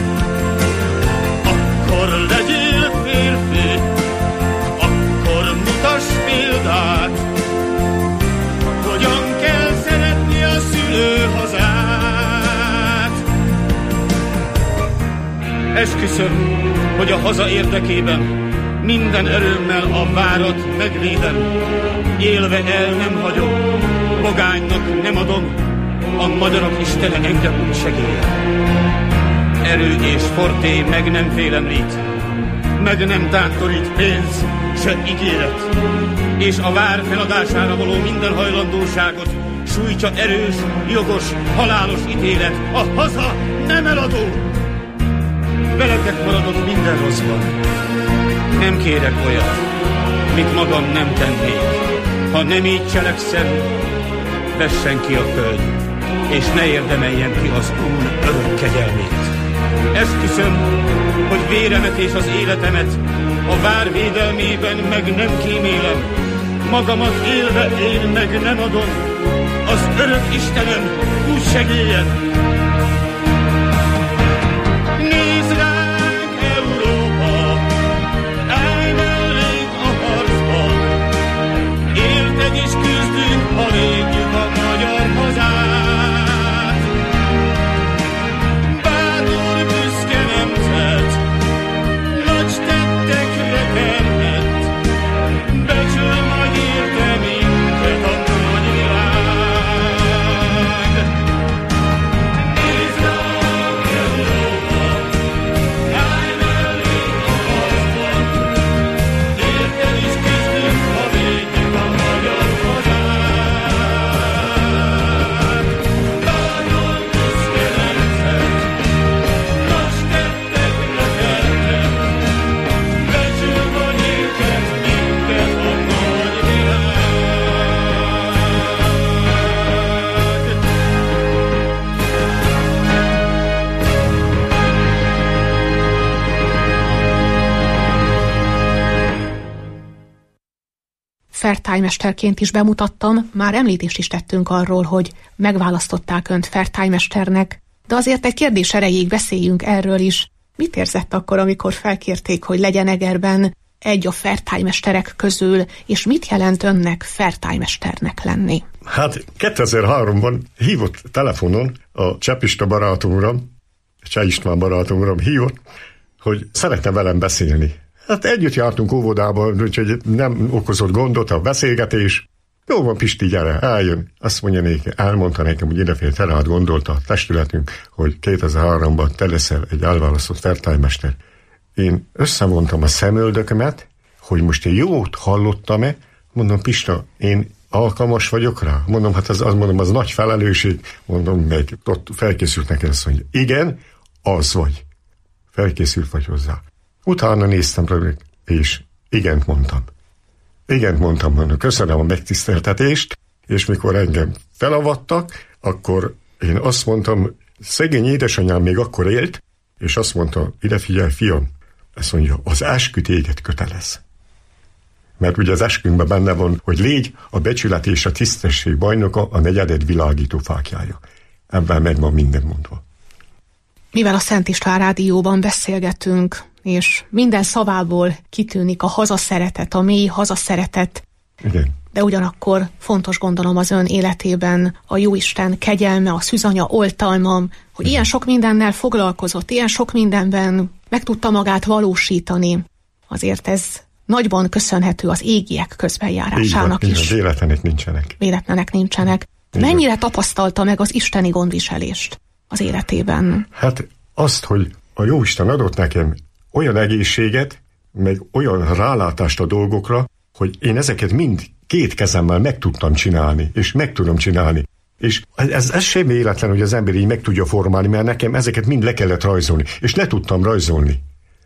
akkor legyél férfi, akkor mutass példát, hogyan kell szeretni a szülőhazát. Esküszöm, hogy a haza érdekében minden erőmmel a várat megvédem, élve el nem hagyom, pogánynak nem adom, a magyarok istene engem úgy segélyen. Erő és forté meg nem félemlít, meg nem tántorít pénz, se ígéret, és a vár feladására való minden hajlandóságot sújtja erős, jogos, halálos ítélet. A haza nem eladó. Veletek maradok minden rosszban. Nem kérek olyan, mit magam nem tennék. Ha nem így cselekszem, vessen ki a föld, és ne érdemeljen ki az Úr örök kegyelmét. Esküszöm, hogy véremet és az életemet a vár védelmében meg nem kímélem. Magamat élve én meg nem adom. Az örök Istenem úgy segéljen. Nézd ránk, Európa, állj mellénk a harcban. Érted és küzdünk, ha védjük a magyar hazát. Bátor, büszke nemzet, nagy tettekre termett, becsül majd érte minket a nagy világ. Nézd ránk, Európa, állj mellénk a harcban. Érted és küzdünk, ha védjük a magyar hazát. Bátor, büszke nemzet, nagy tettekre termett, becsül majd érted minket a nagy világ. Fertálymesterként is bemutattam, már említést is tettünk arról, hogy megválasztották önt fertálymesternek, de azért egy kérdés erejéig beszéljünk erről is. Mit érzett akkor, amikor felkérték, hogy legyen Egerben egy a fertálymesterek közül, és mit jelent önnek fertálymesternek lenni? Hát kétezer-háromban hívott telefonon a Csepista barátomram, Cseh István barátomram hívott, hogy szeretne velem beszélni. Hát együtt jártunk óvodában, úgyhogy nem okozott gondot a beszélgetés. Jó van, Pisti, gyere, eljön. Azt mondja néki, elmondta nekem, hogy idefél te rád gondolta a testületünk, hogy kétezer-háromban te leszel egy elválasztott fertálymester. Én összevontam a szemöldökömet, hogy most én jót hallottam-e. Mondom, Pista, én alkalmas vagyok rá? Mondom, hát az, az, mondom, az nagy felelősség. Mondom, meg ott felkészült neki, azt mondja, igen, az vagy. Felkészült vagy hozzá. Utána néztem rá, és igent mondtam. Igent mondtam, mondom, köszönöm a megtiszteltetést, és mikor engem felavattak, akkor én azt mondtam, szegény édesanyám még akkor élt, és azt mondta, ide figyelj, fiam, azt mondja, az eskü téged kötelez. Mert ugye az eskünkben benne van, hogy légy a becsület és a tisztesség bajnoka, a negyedet világító fáklyája. Ebben meg van minden mondva. Mivel a Szent István Rádióban beszélgetünk, és minden szavából kitűnik a hazaszeretet, a mély hazaszeretet, igen. De ugyanakkor fontos gondolom az ön életében a Jóisten kegyelme, a szűzanya oltalma, hogy ilyen sok mindennel foglalkozott, ilyen sok mindenben meg tudta magát valósítani. Azért ez nagyban köszönhető az égiek közbenjárásának így van, is. Így van, véletlenek nincsenek. Véletlenek nincsenek. Így Mennyire van. tapasztalta meg az isteni gondviselést az életében? Hát azt, hogy a Jóisten adott nekem olyan egészséget, meg olyan rálátást a dolgokra, hogy én ezeket mind két kezemmel meg tudtam csinálni, és meg tudom csinálni. És ez, ez sem véletlen, hogy az ember így meg tudja formálni, mert nekem ezeket mind le kellett rajzolni, és le tudtam rajzolni.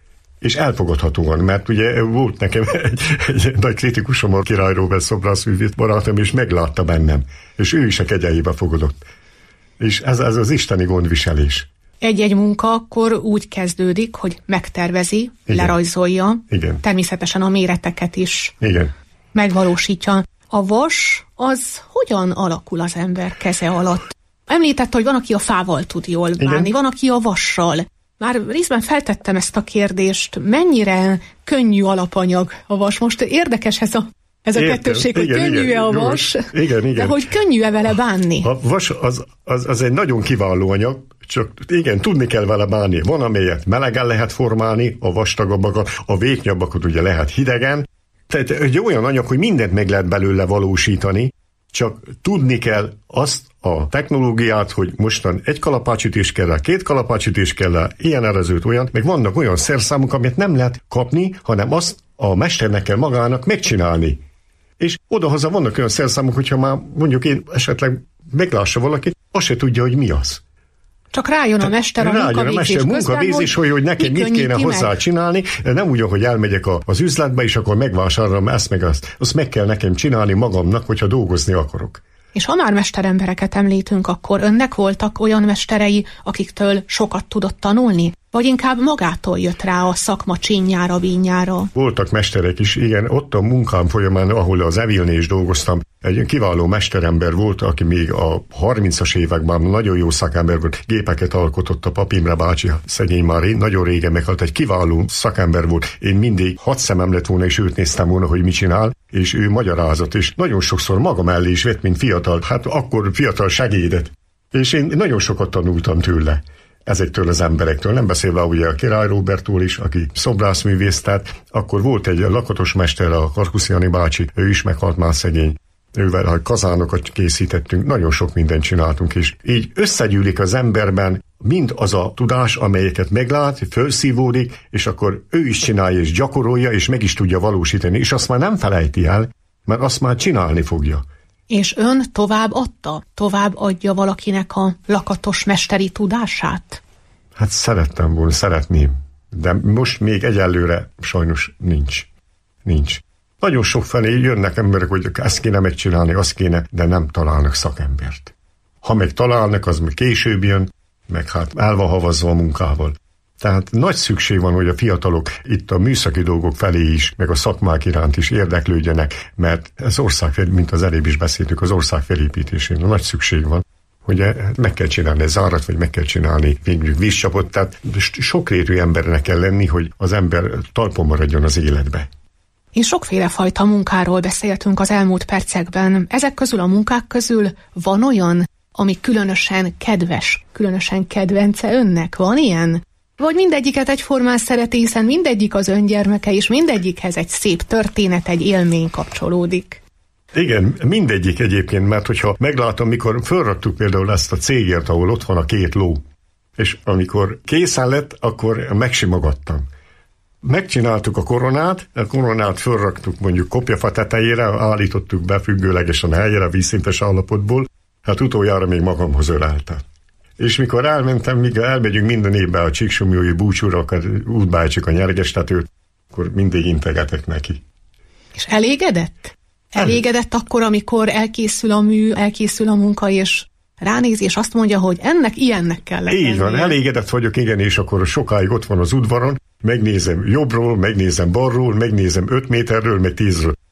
És elfogadhatóan, mert ugye volt nekem egy, egy nagy kritikusom, a Király Róbert szobrászművész barátom, és meglátta bennem, és ő is a kegyeibe fogadott. És ez, ez az isteni gondviselés. Egy-egy munka akkor úgy kezdődik, hogy megtervezi, igen. lerajzolja, igen. természetesen a méreteket is igen. megvalósítja. A vas, az hogyan alakul az ember keze alatt? Említette, hogy van, aki a fával tud jól bánni, igen. van, aki a vassal. Már részben feltettem ezt a kérdést, mennyire könnyű alapanyag a vas? Most érdekes ez a, ez a Értem. kettőség, hogy igen, könnyű-e igen, a vas, igen, igen. de hogy könnyű-e vele bánni? A vas az, az, az egy nagyon kiváló anyag, csak igen, tudni kell vele bánni. Van, amelyet melegen lehet formálni, a vastagabbakat, a vékonyabbakat ugye lehet hidegen. Tehát egy olyan anyag, hogy mindent meg lehet belőle valósítani, csak tudni kell azt a technológiát, hogy mostan egy kalapácsütés kell, két kalapácsütés kell, ilyen erezőt, olyan, meg vannak olyan szerszámok, amit nem lehet kapni, hanem azt a mesternek kell magának megcsinálni. És odahaza vannak olyan szerszámok, hogyha már mondjuk én esetleg meglássa valaki, azt se tudja, hogy mi az. Csak rájön a mester a munkavégzés munkavégzés, hogy, hogy nekem mit kéne hozzá meg csinálni, nem úgy, hogy elmegyek a, az üzletbe, és akkor megvásárolom ezt meg azt. Azt meg kell nekem csinálni magamnak, hogyha dolgozni akarok. És ha már mesterembereket említünk, akkor önnek voltak olyan mesterei, akiktől sokat tudott tanulni? Vagy inkább magától jött rá a szakma csínyára, bínyára? Voltak mesterek is, igen, ott a munkám folyamán, ahol az Evilnél is dolgoztam, egy kiváló mesterember volt, aki még a harmincas években nagyon jó szakember volt, gépeket alkotott, a Pap Imre bácsi, szegény már nagyon régen meghalt, egy kiváló szakember volt. Én mindig hat szemem lett volna, és őt néztem volna, hogy mit csinál, és ő magyarázott, és nagyon sokszor magam mellé is vett, mint fiatal, hát akkor fiatal segédet. És én nagyon sokat tanultam tőle. Ezektől az emberektől, nem beszélve ugye a Király Róbertól is, aki szobrászművész, tehát akkor volt egy lakatos mester, a Karkusziani bácsi, ő is meghalt már szegény. Ővel, ha kazánokat készítettünk, nagyon sok mindent csináltunk, és így összegyűlik az emberben mind az a tudás, amelyeket meglát, fölszívódik, és akkor ő is csinálja, és gyakorolja, és meg is tudja valósítani, és azt már nem felejti el, mert azt már csinálni fogja. És ön tovább adta? Tovább adja valakinek a lakatos mesteri tudását? Hát szerettem volna, szeretném. De most még egyelőre sajnos nincs. Nincs. Nagyon sok felé jönnek emberek, hogy ezt kéne megcsinálni, azt kéne, de nem találnak szakembert. Ha meg találnak, az meg később jön, meg hát el van havazva a munkával. Tehát nagy szükség van, hogy a fiatalok itt a műszaki dolgok felé is, meg a szakmák iránt is érdeklődjenek, mert az ország, mint az előbb is beszéltük, az ország felépítésén nagy szükség van, hogy meg kell csinálni zárat, vagy meg kell csinálni vízcsapot, tehát sokrétű embernek kell lenni, hogy az ember talpon maradjon az életbe. És sokféle fajta munkáról beszéltünk az elmúlt percekben. Ezek közül a munkák közül van olyan, ami különösen kedves, különösen kedvence önnek? Van ilyen? Vagy mindegyiket egyformán szereti, hiszen mindegyik az öngyermeke, és mindegyikhez egy szép történet, egy élmény kapcsolódik. Igen, mindegyik egyébként, mert hogyha meglátom, mikor fölraktuk például ezt a cégért, ahol ott van a két ló, és amikor készen lett, akkor megsimogattam. Megcsináltuk a koronát, a koronát fölraktuk mondjuk kopjafa tetejére, állítottuk be függőlegesen helyére, vízszintes állapotból, hát utoljára még magamhoz öleltem. És mikor elmentem, míg elmegyünk minden évben a Csíksomlyói búcsúra, útbájtsuk a nyergestetőt, akkor mindig integetek neki. És elégedett? Elégedett akkor, amikor elkészül a mű, elkészül a munka, és ránéz, és azt mondja, hogy ennek ilyennek kell lennie. Így van, elégedett vagyok, igen, és akkor sokáig ott van az udvaron, megnézem jobbról, megnézem balról, megnézem öt méterről, meg tízről.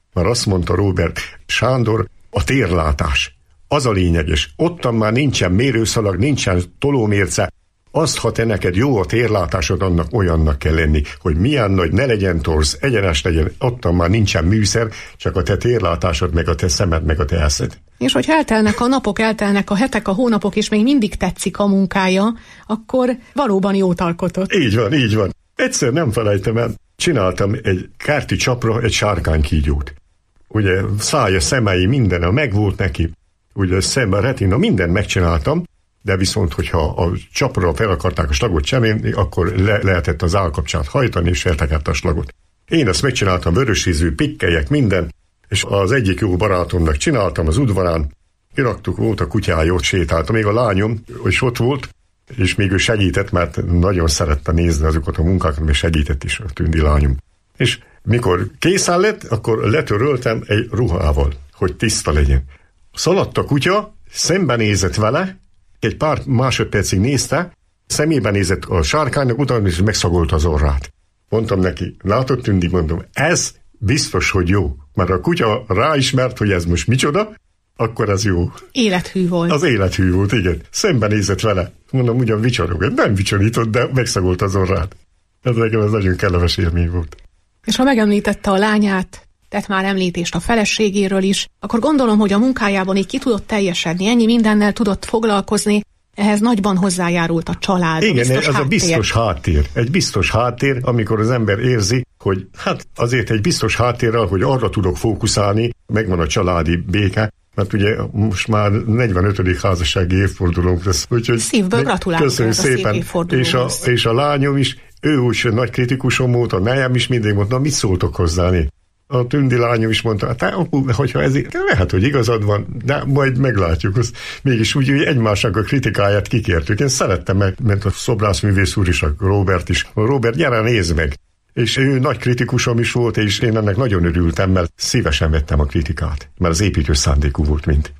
Már azt mondta Róbert Sándor, a térlátás. Az a lényeges. Ottan már nincsen mérőszalag, nincsen tolómérce. Azt, ha te neked jó a térlátásod, annak olyannak kell lenni, hogy milyen nagy, ne legyen torz, egyenes legyen, ottan már nincsen műszer, csak a te térlátásod, meg a te szemed, meg a te eszed. És hogy eltelnek a napok, eltelnek a hetek, a hónapok, és még mindig tetszik a munkája, akkor valóban jót alkotott. Így van, így van. Egyszer nem felejtem el, csináltam egy kárti csapra egy sárkánykígyót. Ugye szája, szemei, minden megvolt neki, ugye szemben retina, mindent megcsináltam, de viszont, hogyha a csapra fel akarták a slagot cserélni, akkor le lehetett az állkapcsát hajtani, és feltekett a slagot. Én ezt megcsináltam, vörösízű, pikkelyek, minden, és az egyik jó barátomnak csináltam az udvarán, kiraktuk, volt a kutyája, ott sétáltam, még a lányom is ott volt, és még ő segített, mert nagyon szerette nézni azokat a munkákat, és segített is a Tündi lányom. És mikor készen lett, akkor letöröltem egy ruhával, hogy tiszta legyen. Szaladt a kutya, szembenézett vele, egy pár másodpercig nézte, szemébe nézett a sárkánynak, utána is megszagolt az orrát. Mondtam neki, látod, Tündi, mondom, ez biztos, hogy jó. Mert a kutya ráismert, hogy ez most micsoda, akkor ez jó. Élethű volt. Az élethű volt, igen. Szembenézett vele. Mondom, ugyan vicsorog. Nem vicsorított, de megszagolt az orrát. Ez nekem ez nagyon kellemes élmény volt. És ha megemlítette a lányát, tett már említést a feleségéről is, akkor gondolom, hogy a munkájában így ki tudott teljesedni, ennyi mindennel tudott foglalkozni, ehhez nagyban hozzájárult a család. Igen, biztos ez háttér. a biztos háttér. Egy biztos háttér, amikor az ember érzi, hogy hát azért egy biztos háttérrel, hogy arra tudok fókuszálni, megvan a családi béke, mert ugye most már negyvenötödik házassági évfordulónk lesz. Úgyhogy szívből gratulálok. Köszönjük szépen. És a, és a lányom is, ő úgy nagy kritikusom volt, a nejem is mindig mondta, mit szóltok hozzá? A Tündi lányom is mondta, hát hogyha ez lehet, hogy igazad van, de majd meglátjuk. Azt mégis úgy, hogy egymásnak a kritikáját kikértük. Én szerettem meg, mert a szobrászművész úr is, a Robert is. A Robert, gyere, nézd meg! És ő nagy kritikusom is volt, és én ennek nagyon örültem, mert szívesen vettem a kritikát, mert az építő szándékú volt mind.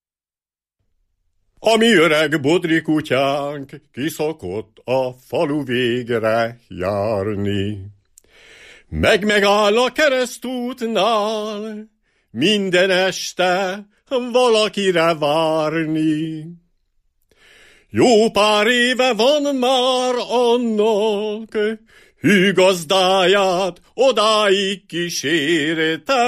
A mi öreg bodri kutyánk kiszokott a falu végre járni. Meg megáll a keresztútnál, minden este valakire várni. Jó pár éve van már annak, hű gazdáját odáig kísérte.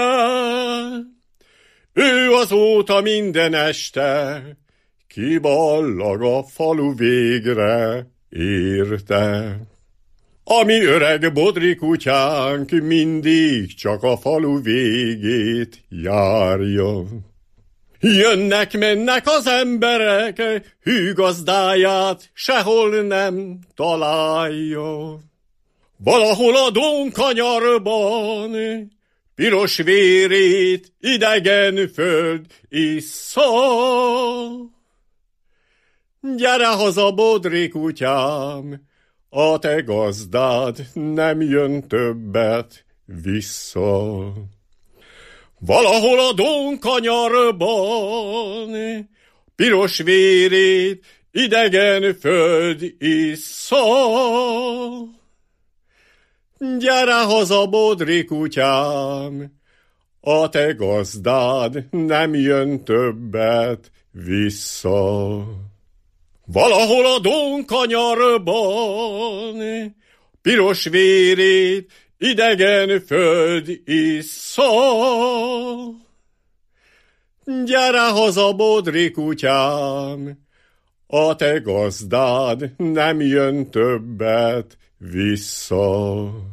Ő azóta minden este kiballag a falu végre érte. A mi öreg bodri kutyánk mindig csak a falu végét járja. Jönnek-mennek az emberek, hű gazdáját sehol nem találja. Valahol a Dónkanyarban piros vérét idegen föld issza. Gyere haza, bodri kutyám, a te gazdád nem jön többet vissza. Valahol a Dónkanyarban piros vérét idegen föld issza. Gyere haza, bodri kutyám, a te gazdád nem jön többet vissza. Valahol a Dónkanyarban piros vérét idegen föld issza. Gyere haza, bodri kutyám, a te gazdád nem jön többet vissza.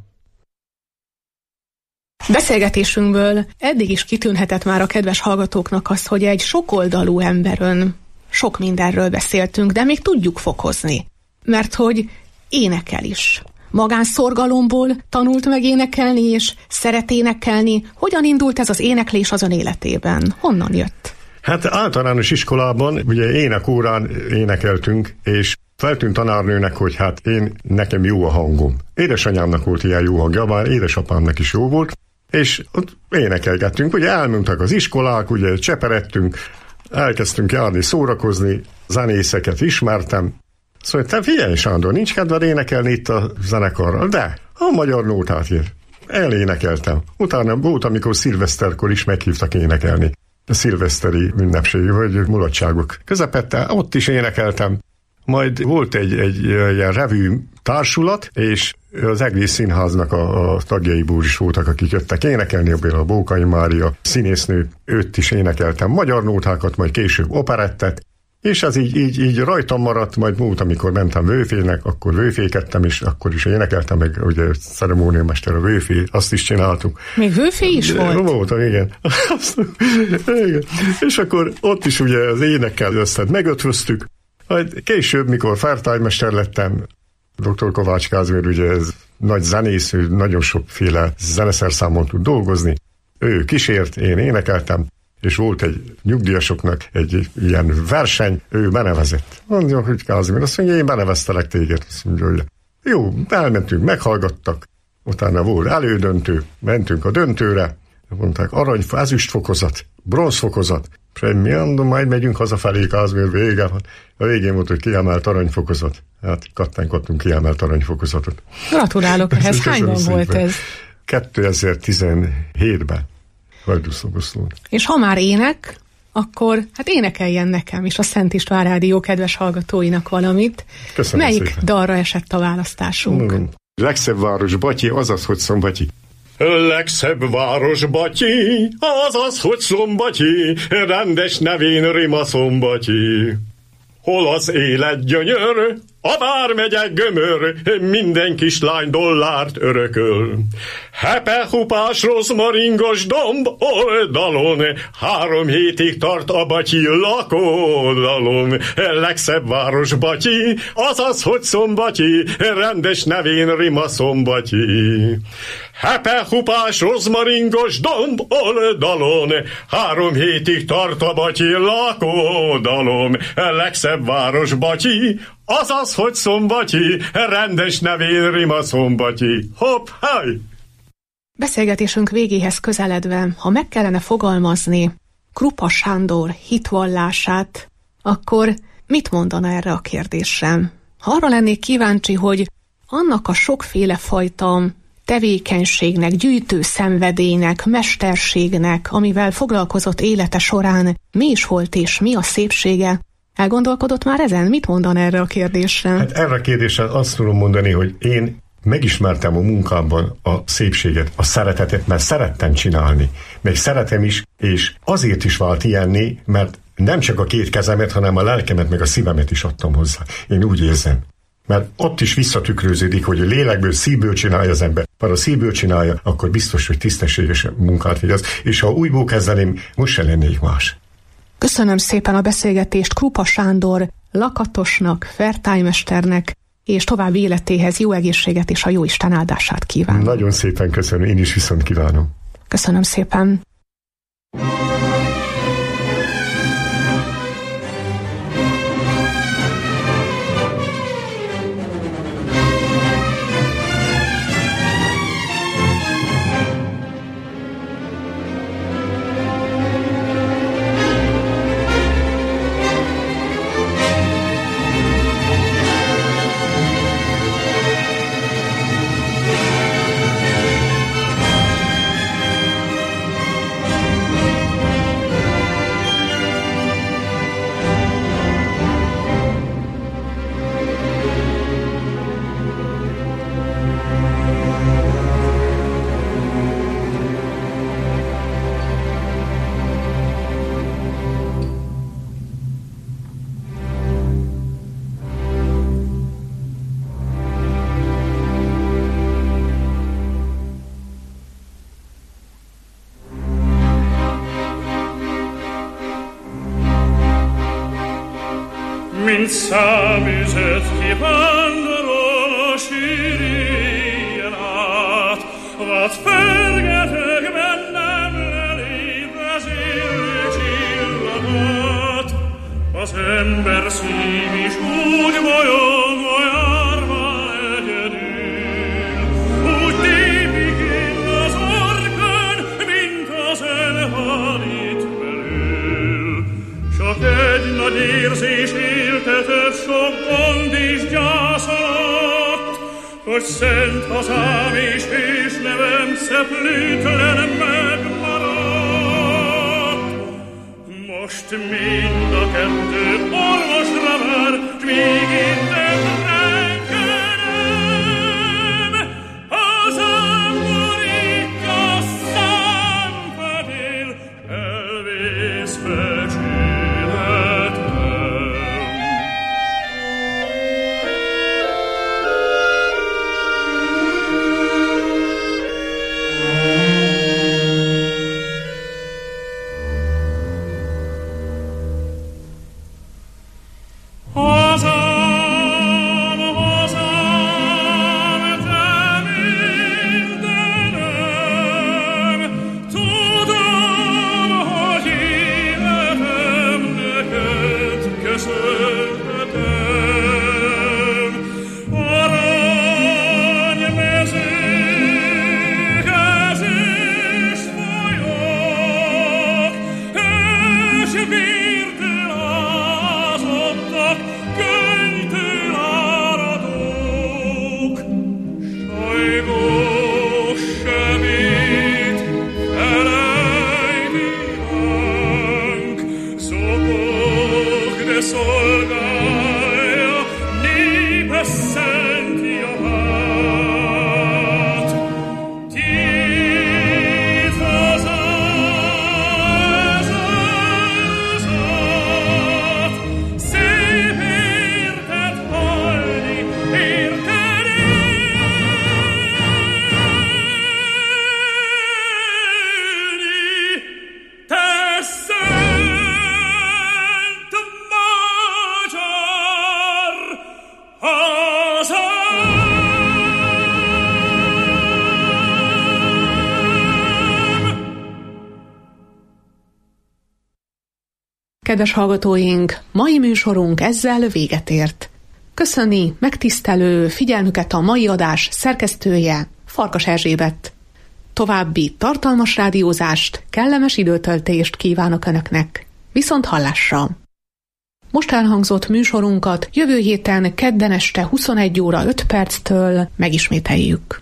Beszélgetésünkből eddig is kitűnhetett már a kedves hallgatóknak az, hogy egy sokoldalú emberön sok mindenről beszéltünk, de még tudjuk fokozni. Mert hogy énekel is. Magánszorgalomból tanult meg énekelni, és szeret énekelni. Hogyan indult ez az éneklés az ön életében? Honnan jött? Hát általános iskolában, ugye énekórán énekeltünk, és feltűnt tanárnőnek, hogy hát én, nekem jó a hangom. Édesanyámnak volt ilyen jó hangja, bár édesapámnak is jó volt, és ott énekelgettünk, ugye elmondtak az iskolák, ugye cseperedtünk, elkezdtünk járni, szórakozni, zenészeket ismertem. Szóval te figyelj, Sándor, nincs kedved énekelni itt a zenekarral? De a magyar nótát ír. elénekeltem. Utána volt, amikor szilveszterkor is meghívtak énekelni. A szilveszteri ünnepség, vagy mulatságok közepette, ott is énekeltem. Majd volt egy, egy ilyen revű társulat, és az egész színháznak a, a tagjaiból is voltak, akik jöttek énekelni, a Bókai Mária színésznő, őt is énekeltem magyar nótákat, majd később operettet, és ez így, így, így rajtam maradt, majd múlt, amikor mentem vőfének, akkor vőfékedtem, és akkor is énekeltem, meg ugye ceremóniamester a vőfé, azt is csináltuk. Még vőfé is volt? Voltam, igen. igen. És akkor ott is ugye az énekkel összet megötvöztük. Majd később, mikor feltájmester lettem, doktor Kovács Kázmér, ugye ez nagy zenész, ő nagyon sokféle zeneszerszámon tud dolgozni. Ő kísért, én énekeltem, és volt egy nyugdíjasoknak egy ilyen verseny, ő benevezett. Mondja, hogy Kázmér, azt mondja, én beneveztelek téged. Azt mondja, hogy jó, elmentünk, meghallgattak, utána volt elődöntő, mentünk a döntőre, mondták arany, ezüst fokozat, bronz fokozat, semmi, mondom, majd megyünk hazafelé, Kázmér, vége van. A végén volt, hogy kiemelt aranyfokozat. Hát kattánkodtunk kiemelt aranyfokozatot. Gratulálok ehhez. Hányban volt ez? kétezer-tizenhétben. És ha már ének, akkor hát énekeljen nekem is a Szent István Rádió kedves hallgatóinak valamit. Köszönöm Melyik szépen. dalra esett a választásunk? Mm. Legszebb város Batyi, azaz, hogy Szombatyi. Legszebb város Batyi, azaz, hogy Szombatyi, rendes nevén rima Szombatyi. Hol az élet gyönyör, a vármegye gömör, minden kislány dollárt örököl. Hepe-hupás, rozmaringos domb oldalon, három hétig tart a Batyi lakodalom. Legszebb város Batyi, azaz, hogy Szombatyi, rendes nevén rima Szombatyi. Hepe-hupás, rozmaringos domb oldalon, három hétig tart a Batyi lakodalom. Legszebb város Batyi, azaz, hogy Szombatyi, rendes nevén rima Szombatyi. Hopp, haj! Beszélgetésünk végéhez közeledve, ha meg kellene fogalmazni Krupa Sándor hitvallását, akkor mit mondana erre a kérdésre? Ha arra lennék kíváncsi, hogy annak a sokféle fajta tevékenységnek, gyűjtő szenvedélynek, mesterségnek, amivel foglalkozott élete során, mi is volt és mi a szépsége, elgondolkodott már ezen? Mit mondan erre a kérdésre? Hát erre a kérdésre azt tudom mondani, hogy én megismertem a munkámban a szépséget, a szeretetet, mert szerettem csinálni. Meg szeretem is, és azért is vált ilyenné, mert nem csak a két kezemet, hanem a lelkemet, meg a szívemet is adtam hozzá. Én úgy érzem. Mert ott is visszatükröződik, hogy a lélekből, szívből csinálja az ember. Ha a szívből csinálja, akkor biztos, hogy tisztességes munkát végez. És ha újból kezdeném, most se lennék más. Köszönöm szépen a beszélgetést Krupa Sándor lakatosnak, fertájmesternek, és további életéhez jó egészséget és a jóisten áldását kívánom. Nagyon szépen köszönöm, én is viszont kívánom. Köszönöm szépen. Mint számüzet kivándorol a sűrűjén át, vad fergeteg bennem lelébrezélő csillagát. Az ember szív is úgy bolyongva járva egyedül, úgy tépik én az orkán, mint az elhárít belül. Csak egy nagy érzés éltetett sok gond is gyász alatt, hogy szent hazám és hős nevem szeplőtlen megmaradt. Most mind a kettő orvosra vár, s még én nem renkedem. Az emborítja szenvedél, elvész becsületem. Hazám, hazám, te mindenem, tudom, hogy életem neked köszönhetem. Aranymezők, ezüst folyók, és vértől ázottak, könyvtől áradók. Sajgós sebét elejti ránk, zokog, de szolgálja népe szent javát. Tiéd haza, ez áldozat, szép érted halni, érted élni, te szent magyar hazám. Kedves hallgatóink, mai műsorunk ezzel véget ért. Köszöni megtisztelő figyelmüket a mai adás szerkesztője, Farkas Erzsébet. További tartalmas rádiózást, kellemes időtöltést kívánok Önöknek. Viszont hallásra! Most elhangzott műsorunkat jövő héten kedden este huszonegy óra öt perctől megismételjük.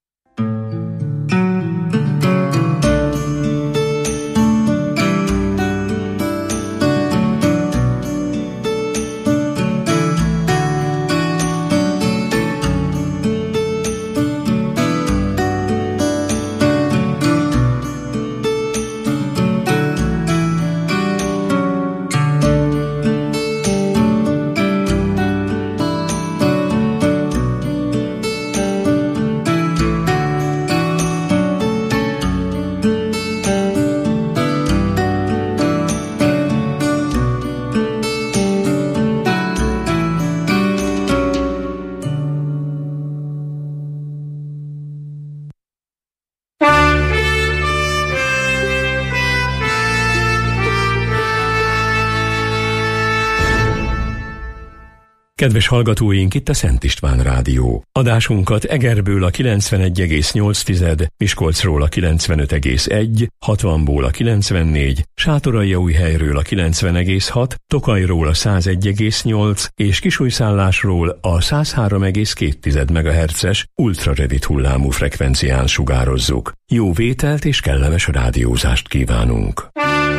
Kedves hallgatóink, itt a Szent István Rádió. Adásunkat Egerből a kilencvenegy egész nyolc, Miskolcról a kilencvenöt egész egy, hatvanból a kilencvennégy, Sátoraljaújhelyről a kilencven egész hat, Tokajról a százegy egész nyolc és Kisújszállásról a száz három egész két megahertzes ultrarövid hullámú frekvencián sugározzuk. Jó vételt és kellemes rádiózást kívánunk!